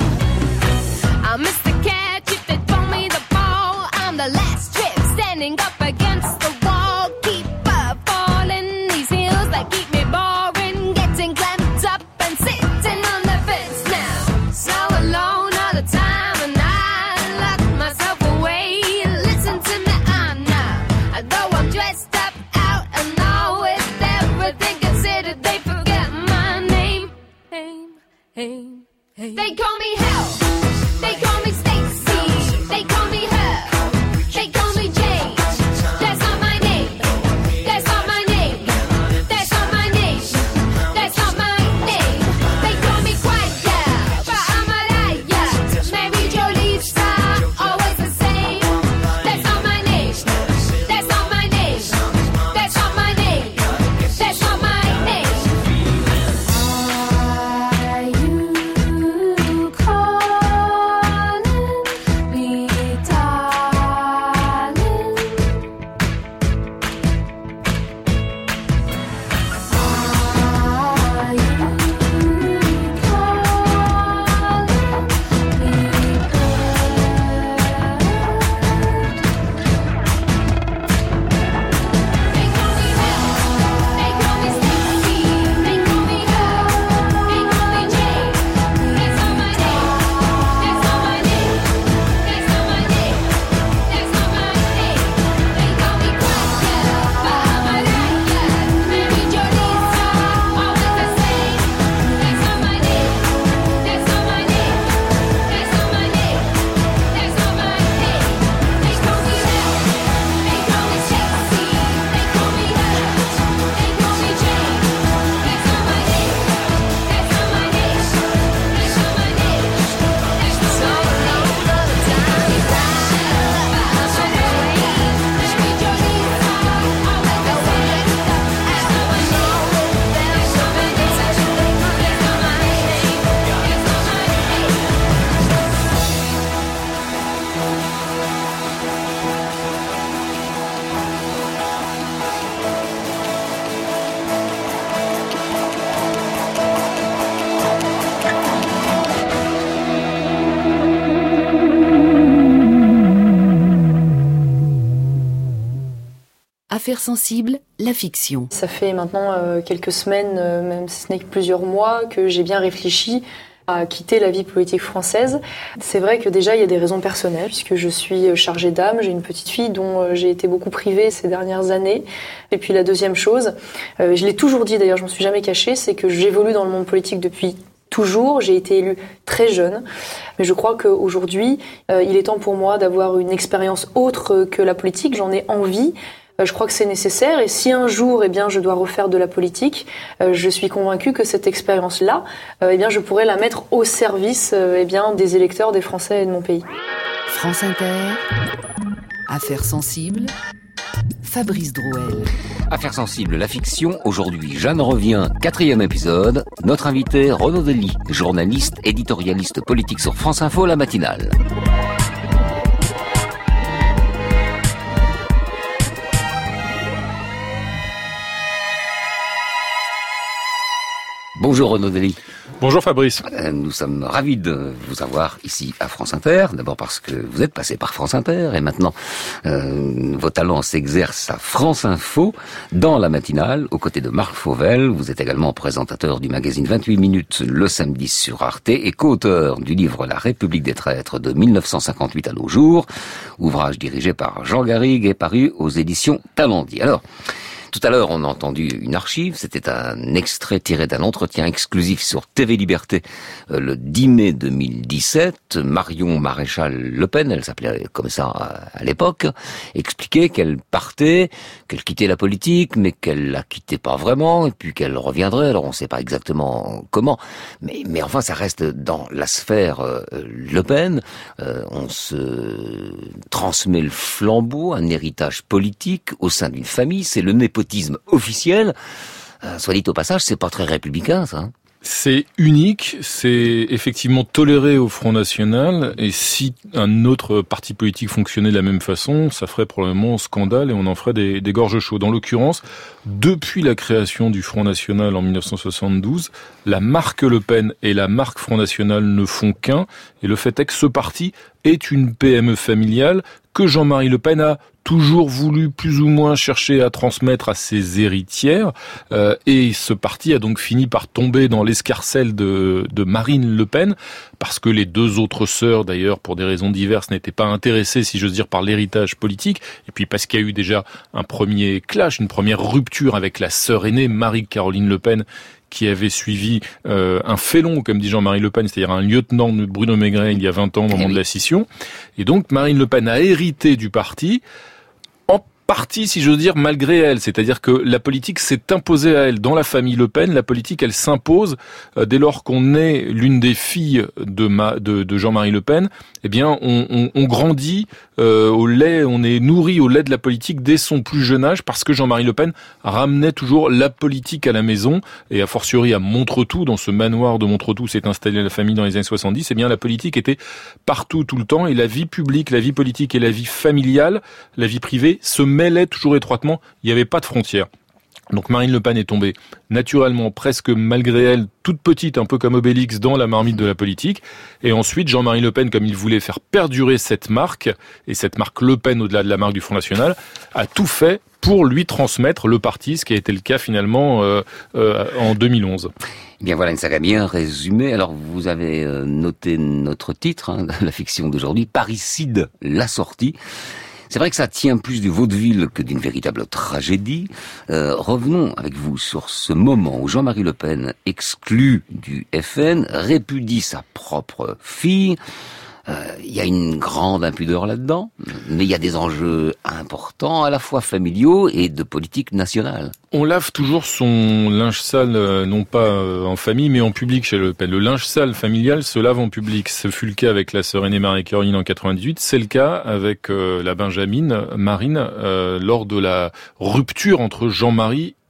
I'm Mister Catch if they throw me the ball. I'm the last trip standing up against the wall. Keep up falling these hills that keep me boring. Getting clamped up and sitting on the fence now. So alone all the time and I lock myself away. Listen to me, I'm now. Though I'm dressed up out and all with everything considered, they forget my name. Name, name, name. They call me Hell. They call me Stacy. They call me Her. They call me Jane. That's not my name. That's not my name. That's not my name. That's not my name. They call me Quiet Girl, but I'm a riot. Mary Jo Lisa, always the same. That's not my name. That's not my name. That's not my name. That's not my name. Are you call Affaires sensibles, la fiction. Ça fait maintenant euh, quelques semaines, euh, même si ce n'est que plusieurs mois, que j'ai bien réfléchi à quitter la vie politique française. C'est vrai que déjà il y a des raisons personnelles, puisque je suis chargée d'âme, j'ai une petite fille dont j'ai été beaucoup privée ces dernières années. Et puis la deuxième chose, euh, je l'ai toujours dit d'ailleurs, je ne me suis jamais cachée, c'est que j'évolue dans le monde politique depuis toujours. J'ai été élue très jeune, mais je crois qu'aujourd'hui, euh, il est temps pour moi d'avoir une expérience autre que la politique. J'en ai envie. Je crois que c'est nécessaire, et si un jour, eh bien, je dois refaire de la politique, euh, je suis convaincue que cette expérience-là, euh, eh bien, je pourrais la mettre au service, euh, eh bien, des électeurs, des Français et de mon pays. France Inter, Affaires sensibles, Fabrice Drouel. Affaires sensibles, la fiction. Aujourd'hui, Jeanne revient, quatrième épisode. Notre invité, Renaud Dely, journaliste, éditorialiste politique sur France Info, la matinale. Bonjour Renaud Dely. Bonjour Fabrice. Nous sommes ravis de vous avoir ici à France Inter. D'abord parce que vous êtes passé par France Inter et maintenant euh, vos talents s'exercent à France Info dans la matinale aux côtés de Marc Fauvel. Vous êtes également présentateur du magazine vingt-huit minutes le samedi sur Arte et co-auteur du livre La République des traîtres de mille neuf cent cinquante-huit à nos jours, ouvrage dirigé par Jean Garrigue et paru aux éditions Talendier. Alors, tout à l'heure, on a entendu une archive, c'était un extrait tiré d'un entretien exclusif sur T V Liberté euh, le dix mai deux mille dix-sept. Marion Maréchal Le Pen, elle s'appelait comme ça à, à l'époque, expliquait qu'elle partait, qu'elle quittait la politique, mais qu'elle la quittait pas vraiment, et puis qu'elle reviendrait. Alors on ne sait pas exactement comment, mais, mais enfin ça reste dans la sphère euh, Le Pen. Euh, on se transmet le flambeau, un héritage politique au sein d'une famille, c'est le népotisme officiel, euh, soit dit au passage, c'est pas très républicain, ça. Hein. C'est unique, c'est effectivement toléré au Front National, et si un autre parti politique fonctionnait de la même façon, ça ferait probablement scandale et on en ferait des, des gorges chaudes. En l'occurrence, depuis la création du Front National en mille neuf cent soixante-douze, la marque Le Pen et la marque Front National ne font qu'un, et le fait est que ce parti est une P M E familiale que Jean-Marie Le Pen a toujours voulu plus ou moins chercher à transmettre à ses héritières, euh, et ce parti a donc fini par tomber dans l'escarcelle de, de Marine Le Pen, parce que les deux autres sœurs, d'ailleurs, pour des raisons diverses, n'étaient pas intéressées, si j'ose dire, par l'héritage politique, et puis parce qu'il y a eu déjà un premier clash, une première rupture avec la sœur aînée, Marie-Caroline Le Pen, qui avait suivi euh, un félon, comme dit Jean-Marie Le Pen, c'est-à-dire un lieutenant de Bruno Maigret il y a vingt ans au moment de la scission. Et donc Marine Le Pen a hérité du parti, en partie, si j'ose dire, malgré elle. C'est-à-dire que la politique s'est imposée à elle. Dans la famille Le Pen, la politique, elle s'impose euh, dès lors qu'on est l'une des filles de, ma, de, de Jean-Marie Le Pen. Eh bien, on, on, on grandit euh, au lait, on est nourri au lait de la politique dès son plus jeune âge, parce que Jean-Marie Le Pen ramenait toujours la politique à la maison, et a fortiori à Montretout, dans ce manoir de Montretout s'est installée la famille dans les années soixante-dix. Eh bien, la politique était partout, tout le temps, et la vie publique, la vie politique et la vie familiale, la vie privée, se mêlaient toujours étroitement. Il n'y avait pas de frontières. Donc Marine Le Pen est tombée naturellement, presque malgré elle, toute petite, un peu comme Obélix, dans la marmite de la politique. Et ensuite, Jean-Marie Le Pen, comme il voulait faire perdurer cette marque, et cette marque Le Pen au-delà de la marque du Front National, a tout fait pour lui transmettre le parti, ce qui a été le cas finalement euh, euh, en deux mille onze. Eh bien voilà une saga bien résumée. Alors vous avez noté notre titre, hein, de la fiction d'aujourd'hui, Parricide, la sortie. C'est vrai que ça tient plus du vaudeville que d'une véritable tragédie. Euh, revenons avec vous sur ce moment où Jean-Marie Le Pen, exclu du F N, répudie sa propre fille. Il euh, y a une grande impudeur là-dedans, mais il y a des enjeux importants, à la fois familiaux et de politique nationale. On lave toujours son linge sale, euh, non pas euh, en famille, mais en public chez Le Pen. Le linge sale familial se lave en public. Ce fut le cas avec la sœur aînée Marie-Caroline en quatre-vingt-dix-huit. C'est le cas avec euh, la Benjamine, Marine, euh, lors de la rupture entre Jean-Marie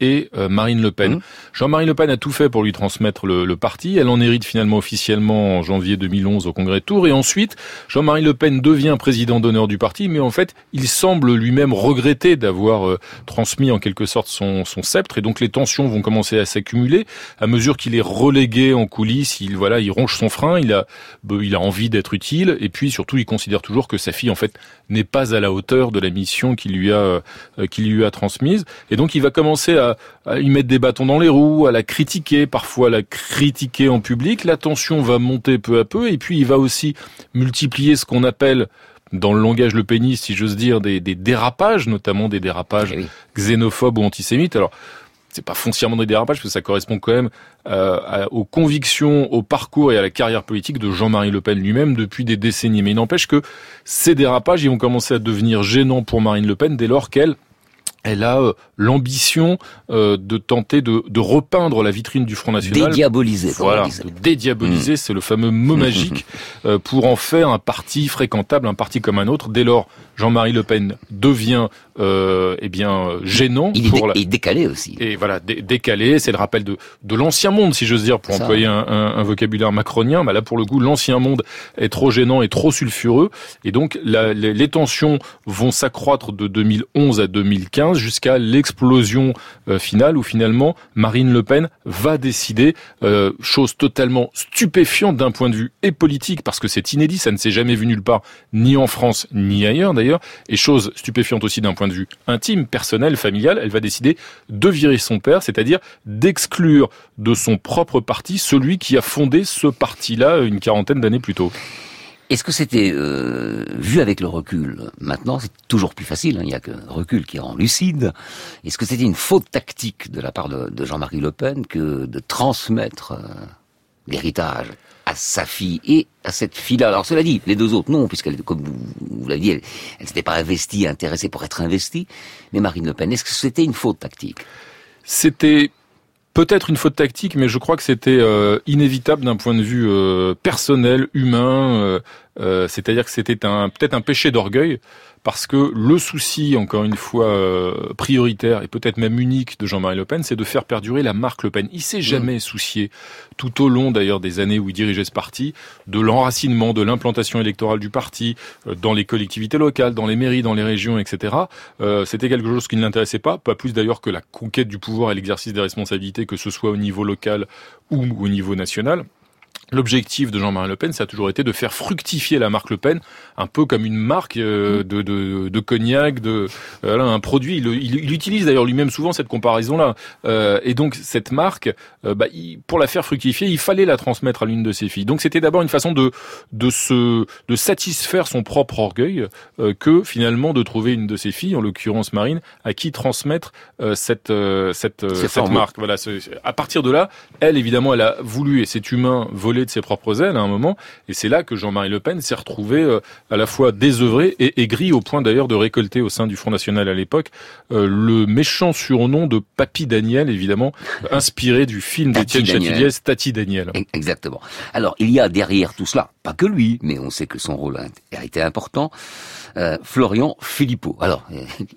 et euh, Marine Le Pen. Mmh. Jean-Marie Le Pen a tout fait pour lui transmettre le, le parti. Elle en hérite finalement officiellement en janvier deux mille onze au Congrès de Tours. Et ensuite, Jean-Marie Le Pen devient président d'honneur du parti. Mais en fait, il semble lui-même regretter d'avoir euh, transmis en quelque sorte son, son sceptre. Et donc les tensions vont commencer à s'accumuler à mesure qu'il est relégué en coulisses. Il, voilà, il ronge son frein. Il a, il a envie d'être utile. Et puis surtout, il considère toujours que sa fille, en fait, n'est pas à la hauteur de la mission qu'il lui a, euh, qu'il lui a transmise. Et donc, il va commencer à, à y mettre des bâtons dans les roues, à la critiquer, parfois à la critiquer en public. La tension va monter peu à peu. Et puis, il va aussi multiplier ce qu'on appelle, dans le langage lepéniste, si j'ose dire, des, des dérapages, notamment des dérapages oui. xénophobes ou antisémites. Alors, c'est pas foncièrement des dérapages, parce que ça correspond quand même euh, à, aux convictions, au parcours et à la carrière politique de Jean-Marie Le Pen lui-même depuis des décennies. Mais il n'empêche que ces dérapages, ils vont commencer à devenir gênants pour Marine Le Pen dès lors qu'elle Elle a euh, l'ambition euh, de tenter de, de repeindre la vitrine du Front National. Dédiaboliser, comme voilà, on disait. de dédiaboliser, mmh. c'est le fameux mot magique, euh, pour en faire un parti fréquentable, un parti comme un autre. Dès lors, Jean-Marie Le Pen devient euh, eh bien gênant. Il est, pour dé- la... et décalé aussi. Et voilà, dé- décalé, c'est le rappel de, de l'ancien monde, si j'ose dire, pour Ça. employer un, un, un vocabulaire macronien. Bah là, pour le coup, l'ancien monde est trop gênant et trop sulfureux. Et donc, la, les, les tensions vont s'accroître de deux mille onze à deux mille quinze jusqu'à l'explosion euh, finale où finalement Marine Le Pen va décider, euh, chose totalement stupéfiante d'un point de vue et politique, parce que c'est inédit, ça ne s'est jamais vu nulle part, ni en France, ni ailleurs d'ailleurs, et chose stupéfiante aussi d'un point de vue intime, personnel, familial, elle va décider de virer son père, c'est-à-dire d'exclure de son propre parti celui qui a fondé ce parti-là une quarantaine d'années plus tôt. Est-ce que c'était, euh, vu avec le recul, maintenant c'est toujours plus facile, hein, il n'y a que le recul qui rend lucide, est-ce que c'était une faute tactique de la part de, de Jean-Marie Le Pen que de transmettre euh, l'héritage à sa fille et à cette fille-là? Alors cela dit, les deux autres non, puisqu'elle, comme vous, vous l'avez dit, elle, elle s'était pas investie, intéressée pour être investie, mais Marine Le Pen, est-ce que c'était une faute tactique? C'était... Peut-être une faute tactique, mais je crois que c'était euh, inévitable d'un point de vue euh, personnel, humain. Euh, euh, c'est-à-dire que c'était un peut-être un péché d'orgueil, parce que le souci, encore une fois, euh, prioritaire et peut-être même unique de Jean-Marie Le Pen, c'est de faire perdurer la marque Le Pen. Il s'est jamais mmh. soucié, tout au long d'ailleurs des années où il dirigeait ce parti, de l'enracinement, de l'implantation électorale du parti, euh, dans les collectivités locales, dans les mairies, dans les régions, et cetera. Euh, c'était quelque chose qui ne l'intéressait pas, pas plus d'ailleurs que la conquête du pouvoir et l'exercice des responsabilités, que ce soit au niveau local ou au niveau national. L'objectif de Jean-Marie Le Pen, ça a toujours été de faire fructifier la marque Le Pen, un peu comme une marque euh, de, de, de cognac, de euh, un produit. Il, il, il utilise d'ailleurs lui-même souvent cette comparaison-là. Euh, et donc cette marque, euh, bah, il, pour la faire fructifier, il fallait la transmettre à l'une de ses filles. Donc c'était d'abord une façon de de se de satisfaire son propre orgueil, euh, que finalement de trouver une de ses filles, en l'occurrence Marine, à qui transmettre euh, cette euh, cette euh, cette marque. Voilà. Ce, à partir de là, elle évidemment, elle a voulu, et c'est humain, voler de ses propres ailes à un moment, et c'est là que Jean-Marie Le Pen s'est retrouvé euh, à la fois désœuvré et aigri, au point d'ailleurs de récolter au sein du Front National à l'époque euh, le méchant surnom de Papy Daniel, évidemment inspiré du film d'Étienne Châtilliez, Tati Daniel. Exactement. Alors il y a derrière tout cela, pas que lui, mais on sait que son rôle a été important, euh, Florian Philippot. Alors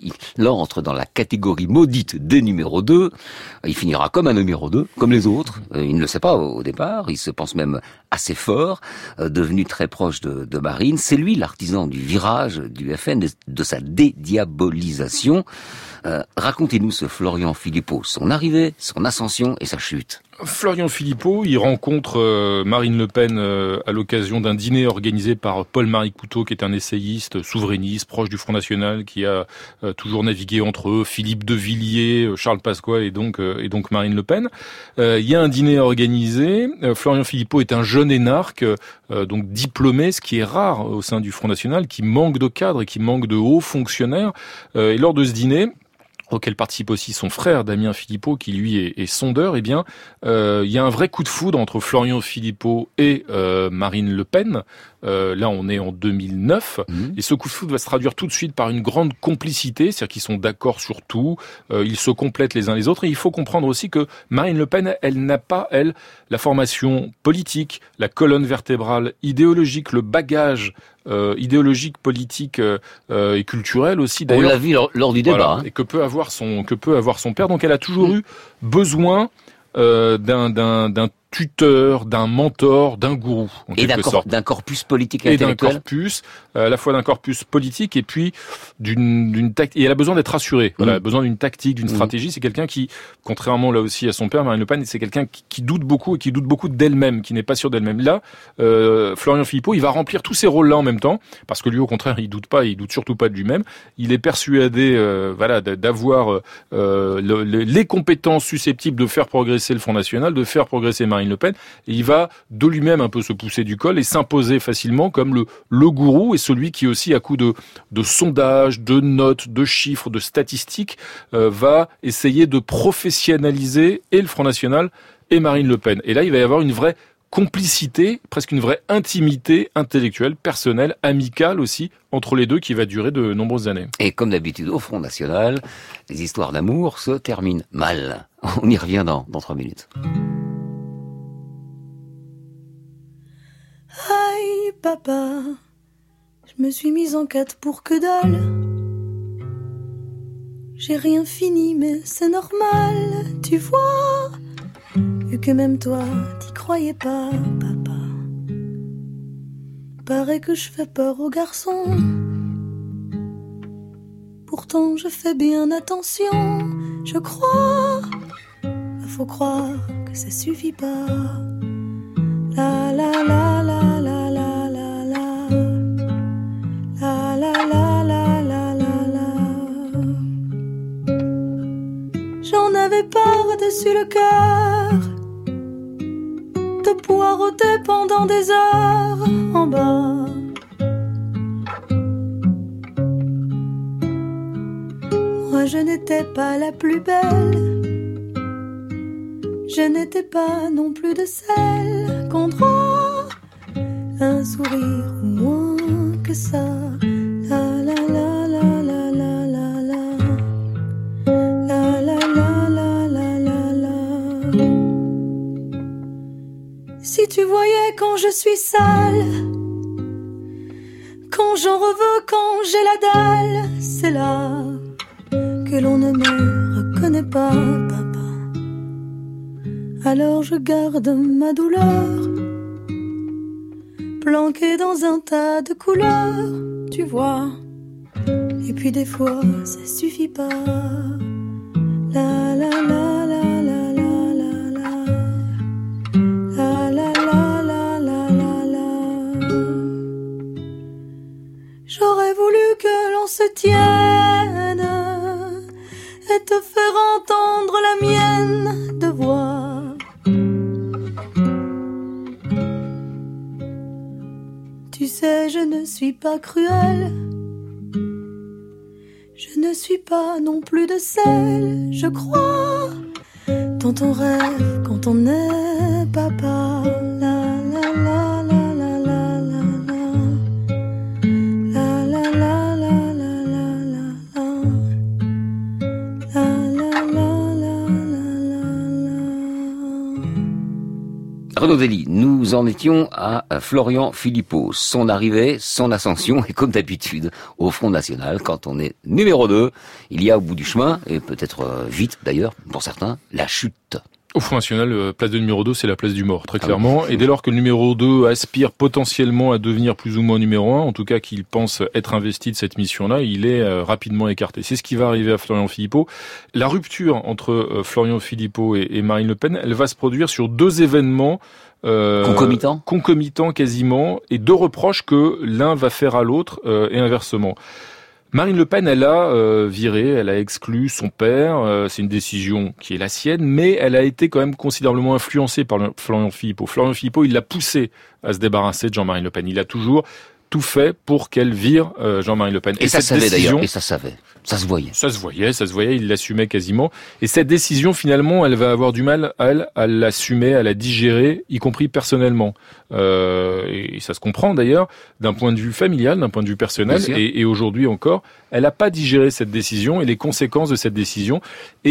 il entre dans la catégorie maudite des numéros deux, il finira comme un numéro deux, comme les autres, il ne le sait pas au départ, il se pense même assez fort, euh, devenu très proche de, de Marine. C'est lui l'artisan du virage du F N, de, de sa dédiabolisation. Euh, racontez-nous ce Florian Philippot, son arrivée, son ascension et sa chute. Florian Philippot, il rencontre euh, Marine Le Pen euh, à l'occasion d'un dîner organisé par Paul-Marie Couteau, qui est un essayiste souverainiste, proche du Front National, qui a euh, toujours navigué entre eux, Philippe de Villiers, Charles Pasqua et donc euh, et donc Marine Le Pen. Euh, il y a un dîner organisé. Euh, Florian Philippot est un jeune énarque, euh, donc diplômé, ce qui est rare au sein du Front National, qui manque de cadres et qui manque de hauts fonctionnaires. Euh, et lors de ce dîner, auquel participe aussi son frère Damien Philippot, qui lui est, est sondeur, eh bien, euh, il y a un vrai coup de foudre entre Florian Philippot et euh, Marine Le Pen. Euh, là, on est en deux mille neuf, mmh. et ce coup de foudre va se traduire tout de suite par une grande complicité, c'est-à-dire qu'ils sont d'accord sur tout, euh, ils se complètent les uns les autres, et il faut comprendre aussi que Marine Le Pen, elle n'a pas, elle, la formation politique, la colonne vertébrale idéologique, le bagage euh, idéologique, politique euh, et culturelle aussi. On D'ailleurs, l'a vu lors, lors du débat. voilà, Hein. et que peut avoir son que peut avoir son père. Donc elle a toujours mmh. eu besoin euh, d'un d'un d'un tuteur, d'un mentor, d'un gourou, en et quelque d'un, sorte. Cor- d'un corpus politique et, et intellectuel. d'un corpus, euh, à la fois d'un corpus politique et puis d'une, d'une tactique. Et elle a besoin d'être rassurée. Voilà, mmh. elle a besoin d'une tactique, d'une mmh. stratégie. C'est quelqu'un qui, contrairement là aussi à son père, Marine Le Pen, c'est quelqu'un qui, qui doute beaucoup et qui doute beaucoup d'elle-même, qui n'est pas sûr d'elle-même. Là, euh, Florian Philippot, il va remplir tous ces rôles-là en même temps, parce que lui, au contraire, il doute pas, il doute surtout pas de lui-même. Il est persuadé, euh, voilà, d'avoir euh, le, le, les compétences susceptibles de faire progresser le Front National, de faire progresser Marine Le Pen. Et il va de lui-même un peu se pousser du col et s'imposer facilement comme le, le gourou et celui qui aussi, à coup de, de sondages, de notes, de chiffres, de statistiques, euh, va essayer de professionnaliser et le Front National et Marine Le Pen. Et là, il va y avoir une vraie complicité, presque une vraie intimité intellectuelle, personnelle, amicale aussi, entre les deux qui va durer de nombreuses années. Et comme d'habitude, au Front National, les histoires d'amour se terminent mal. On y revient dans, dans trois minutes. Aïe, papa, je me suis mise en quête pour que dalle. J'ai rien fini, mais c'est normal, tu vois. Vu que même toi, t'y croyais pas, papa. Paraît que je fais peur aux garçons. Pourtant, je fais bien attention, je crois. Faut croire que ça suffit pas. La la la la la la la la la la la la la la. J'en avais par-dessus le cœur de poireauter pendant des heures en bas. Moi je n'étais pas la plus belle. Je n'étais pas non plus de celle qu'on droit un sourire ou moins que ça. La la la la la la la la la la la la la la la. Si tu voyais quand je suis sale, quand j'en reveux, quand j'ai la dalle, c'est là que l'on ne me reconnaît pas, papa. Alors je garde ma douleur planquée dans un tas de couleurs, tu vois. Et puis des fois ça suffit pas. La la la la la la la la la la la la la la la. J'aurais voulu que l'on se tienne et te faire entendre la mienne de voix. Tu sais, je ne suis pas cruelle. Je ne suis pas non plus de celle, je crois, dont on rêve quand on est papa. La la la la la la la la la la la la la la la la la la. Renaud Dely, nous en étions à Florian Philippot, son arrivée, son ascension, et comme d'habitude, au Front National, quand on est numéro deux, il y a au bout du chemin, et peut-être vite d'ailleurs, pour certains, la chute. Au Front National, place de numéro deux, c'est la place du mort, très clairement. Ah oui. Et dès lors que le numéro deux aspire potentiellement à devenir plus ou moins numéro un, en tout cas qu'il pense être investi de cette mission-là, il est euh, rapidement écarté. C'est ce qui va arriver à Florian Philippot. La rupture entre euh, Florian Philippot et, et Marine Le Pen, elle va se produire sur deux événements euh, concomitants, concomitants quasiment, et deux reproches que l'un va faire à l'autre euh, et inversement. Marine Le Pen, elle a euh, viré, elle a exclu son père, euh, c'est une décision qui est la sienne, mais elle a été quand même considérablement influencée par le, Florian Philippot. Florian Philippot, il l'a poussé à se débarrasser de Jean-Marie Le Pen. Il a toujours tout fait pour qu'elle vire euh, Jean-Marie Le Pen. Et, et ça savait décision, d'ailleurs, et ça savait, ça se voyait. Ça se voyait, ça se voyait, il l'assumait quasiment. Et cette décision, finalement, elle va avoir du mal, elle, à l'assumer, à la digérer, y compris personnellement. Euh, et ça se comprend d'ailleurs, d'un point de vue familial, d'un point de vue personnel, et, et aujourd'hui encore, elle n'a pas digéré cette décision et les conséquences de cette décision. Et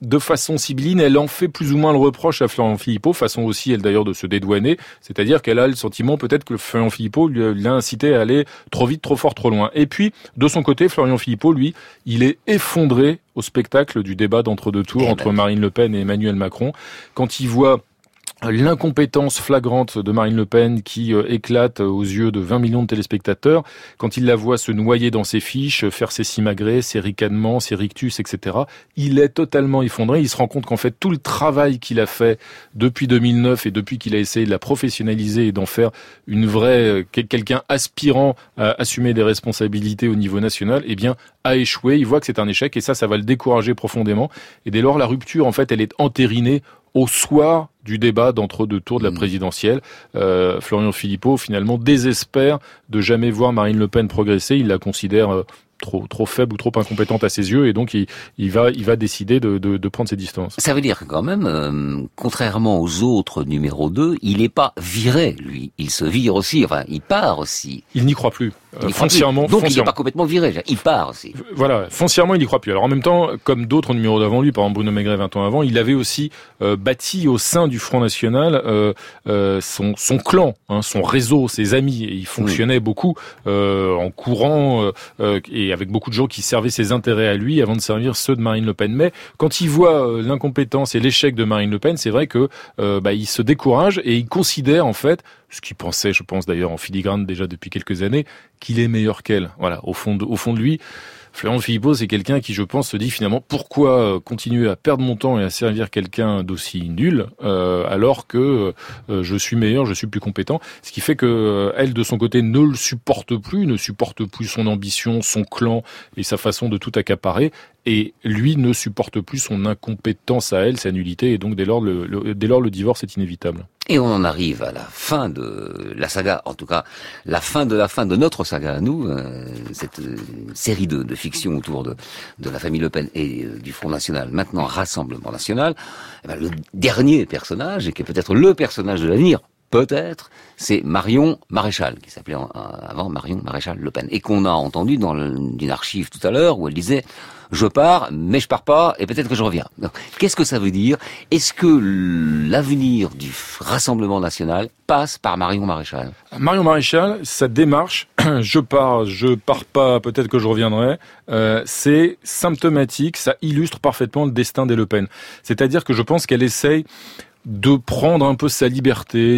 de façon sibylline, elle en fait plus ou moins le reproche à Florian Philippot, façon aussi, elle d'ailleurs, de se dédouaner. C'est-à-dire qu'elle a le sentiment peut-être que Florian Philippot lui l'a incité à aller trop vite, trop fort, trop loin. Et puis, de son côté, Florian Philippot, lui, il est effondré au spectacle du débat d'entre-deux tours entre ben. Marine Le Pen et Emmanuel Macron. Quand il voit l'incompétence flagrante de Marine Le Pen qui euh, éclate aux yeux de vingt millions de téléspectateurs, quand il la voit se noyer dans ses fiches, faire ses simagrées, ses ricanements, ses rictus, et cetera, il est totalement effondré. Il se rend compte qu'en fait, tout le travail qu'il a fait depuis deux mille neuf et depuis qu'il a essayé de la professionnaliser et d'en faire une vraie, quelqu'un aspirant à assumer des responsabilités au niveau national, eh bien, a échoué. Il voit que c'est un échec et ça, ça va le décourager profondément. Et dès lors, la rupture, en fait, elle est entérinée au soir du débat d'entre-deux tours de la présidentielle. Euh, Florian Philippot, finalement, désespère de jamais voir Marine Le Pen progresser. Il la considère euh, trop trop faible ou trop incompétente à ses yeux, et donc il, il va il va décider de, de, de prendre ses distances. Ça veut dire que quand même, euh, contrairement aux autres numéro deux, il n'est pas viré, lui. Il se vire aussi, enfin, il part aussi. Il n'y croit plus. Euh, foncièrement, donc foncièrement. Il n'est pas complètement viré, il part aussi. Voilà, foncièrement, il n'y croit plus. Alors en même temps, comme d'autres numéros d'avant lui, par exemple Bruno Maigret vingt ans avant, il avait aussi euh, bâti au sein du Front National euh, euh, son, son clan, hein, son réseau, ses amis. Et il fonctionnait oui. beaucoup euh, en courant euh, et avec beaucoup de gens qui servaient ses intérêts à lui avant de servir ceux de Marine Le Pen. Mais quand il voit euh, l'incompétence et l'échec de Marine Le Pen, c'est vrai que euh, bah, il se décourage et il considère en fait, ce qu'il pensait, je pense d'ailleurs en filigrane déjà depuis quelques années, qu'il est meilleur qu'elle. Voilà, au fond de, au fond de lui, Florian Philippot, c'est quelqu'un qui, je pense, se dit finalement pourquoi continuer à perdre mon temps et à servir quelqu'un d'aussi nul euh, alors que euh, je suis meilleur, je suis plus compétent. Ce qui fait que euh, elle, de son côté, ne le supporte plus, ne supporte plus son ambition, son clan et sa façon de tout accaparer. Et lui ne supporte plus son incompétence à elle, sa nullité, et donc dès lors le, le, dès lors le divorce est inévitable. Et on en arrive à la fin de la saga, en tout cas la fin de la fin de notre saga à nous, euh, cette euh, série de, de fiction autour de, de la famille Le Pen et euh, du Front National, maintenant Rassemblement National. Eh ben, le dernier personnage, et qui est peut-être le personnage de l'avenir, peut-être, c'est Marion Maréchal, qui s'appelait avant Marion Maréchal Le Pen, et qu'on a entendu dans le, une archive tout à l'heure où elle disait « Je pars, mais je pars pas, et peut-être que je reviens ». Qu'est-ce que ça veut dire? Est-ce que l'avenir du Rassemblement National passe par Marion Maréchal? Marion Maréchal, sa démarche, je pars, je pars pas, peut-être que je reviendrai, euh, c'est symptomatique, ça illustre parfaitement le destin des Le Pen. C'est-à-dire que je pense qu'elle essaye de prendre un peu sa liberté,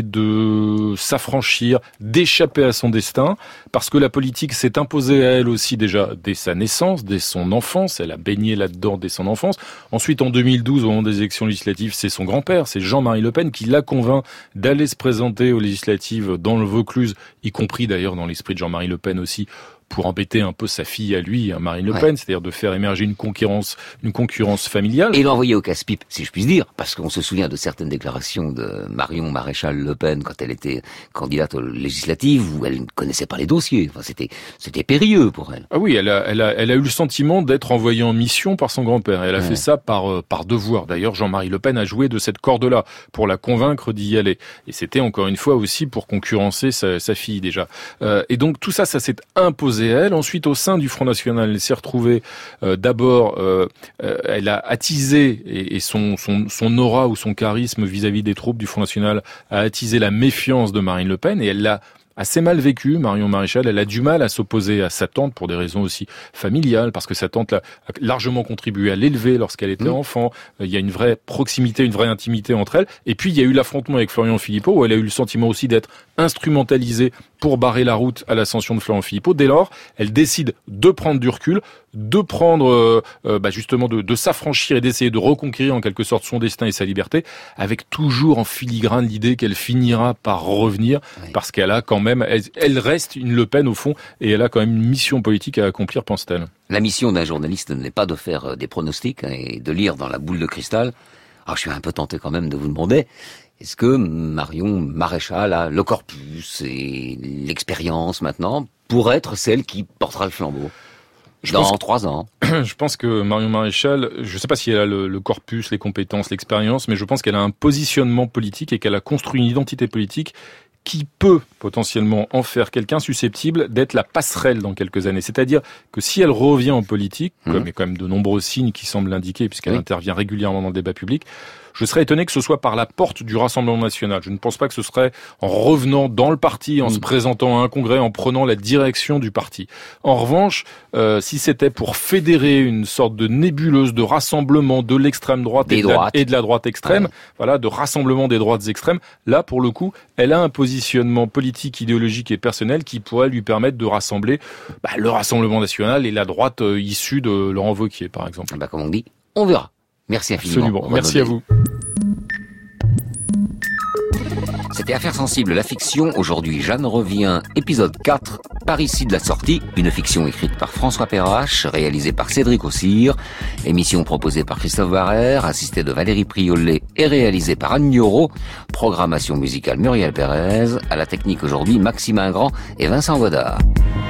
de s'affranchir, d'échapper à son destin, parce que la politique s'est imposée à elle aussi déjà dès sa naissance, dès son enfance, elle a baigné là-dedans dès son enfance. Ensuite, en deux mille douze, au moment des élections législatives, c'est son grand-père, c'est Jean-Marie Le Pen, qui l'a convainc d'aller se présenter aux législatives dans le Vaucluse, y compris d'ailleurs dans l'esprit de Jean-Marie Le Pen aussi, pour embêter un peu sa fille à lui, hein, Marine Le Pen, ouais. C'est-à-dire de faire émerger une concurrence, une concurrence familiale. Et l'envoyer au casse-pipe, si je puis dire, parce qu'on se souvient de certaines déclarations de Marion Maréchal Le Pen quand elle était candidate aux législatives, où elle ne connaissait pas les dossiers. Enfin, c'était, c'était périlleux pour elle. Ah oui, elle a, elle a, elle a eu le sentiment d'être envoyée en mission par son grand-père. Elle a ouais. fait ça par, par devoir. D'ailleurs, Jean-Marie Le Pen a joué de cette corde-là pour la convaincre d'y aller. Et c'était encore une fois aussi pour concurrencer sa, sa fille déjà. Euh, et donc tout ça, ça s'est imposé. Elle. Ensuite, au sein du Front National, elle s'est retrouvée euh, d'abord, euh, euh, elle a attisé, et, et son, son, son aura ou son charisme vis-à-vis des troupes du Front National a attisé la méfiance de Marine Le Pen, et elle l'a assez mal vécu, Marion Maréchal. Elle a du mal à s'opposer à sa tante pour des raisons aussi familiales, parce que sa tante a largement contribué à l'élever lorsqu'elle était mmh. enfant. Il y a une vraie proximité, une vraie intimité entre elles. Et puis, il y a eu l'affrontement avec Florian Philippot, où elle a eu le sentiment aussi d'être instrumentalisée pour barrer la route à l'ascension de Florian Philippot. Dès lors, elle décide de prendre du recul, de prendre, euh, euh, bah justement, de, de s'affranchir et d'essayer de reconquérir en quelque sorte son destin et sa liberté, avec toujours en filigrane l'idée qu'elle finira par revenir, oui. parce qu'elle a quand même, elle, elle reste une Le Pen au fond, et elle a quand même une mission politique à accomplir, pense-t-elle. La mission d'un journaliste n'est pas de faire des pronostics hein, et de lire dans la boule de cristal. Alors je suis un peu tenté quand même de vous demander, est-ce que Marion Maréchal a le corpus et l'expérience maintenant pour être celle qui portera le flambeau je dans trois ans? Je pense que Marion Maréchal, je ne sais pas si elle a le, le corpus, les compétences, l'expérience, mais je pense qu'elle a un positionnement politique et qu'elle a construit une identité politique qui peut potentiellement en faire quelqu'un susceptible d'être la passerelle dans quelques années. C'est-à-dire que si elle revient en politique, mmh. comme il y a quand même de nombreux signes qui semblent l'indiquer, puisqu'elle oui. intervient régulièrement dans le débat public, je serais étonné que ce soit par la porte du Rassemblement national. Je ne pense pas que ce serait en revenant dans le parti, en mmh. se présentant à un congrès, en prenant la direction du parti. En revanche, euh, si c'était pour fédérer une sorte de nébuleuse de rassemblement de l'extrême droite et de, la, et de la droite extrême, ouais. voilà, de rassemblement des droites extrêmes, là, pour le coup, elle a un positionnement politique, idéologique et personnel qui pourrait lui permettre de rassembler bah, le Rassemblement national et la droite euh, issue de Laurent Wauquiez, par exemple. Bah, comme on dit, on verra. Merci infiniment. Absolument. Merci à vous. C'était Affaires sensibles, la fiction. Aujourd'hui, Jeanne revient, épisode quatre, par ici de la sortie, une fiction écrite par François Perrache, réalisée par Cédric Aussire, émission proposée par Christophe Barrère, assistée de Valérie Priolet et réalisée par Anne Nioro, programmation musicale Muriel Pérez, à la technique aujourd'hui Maxime Ingrand et Vincent Godard.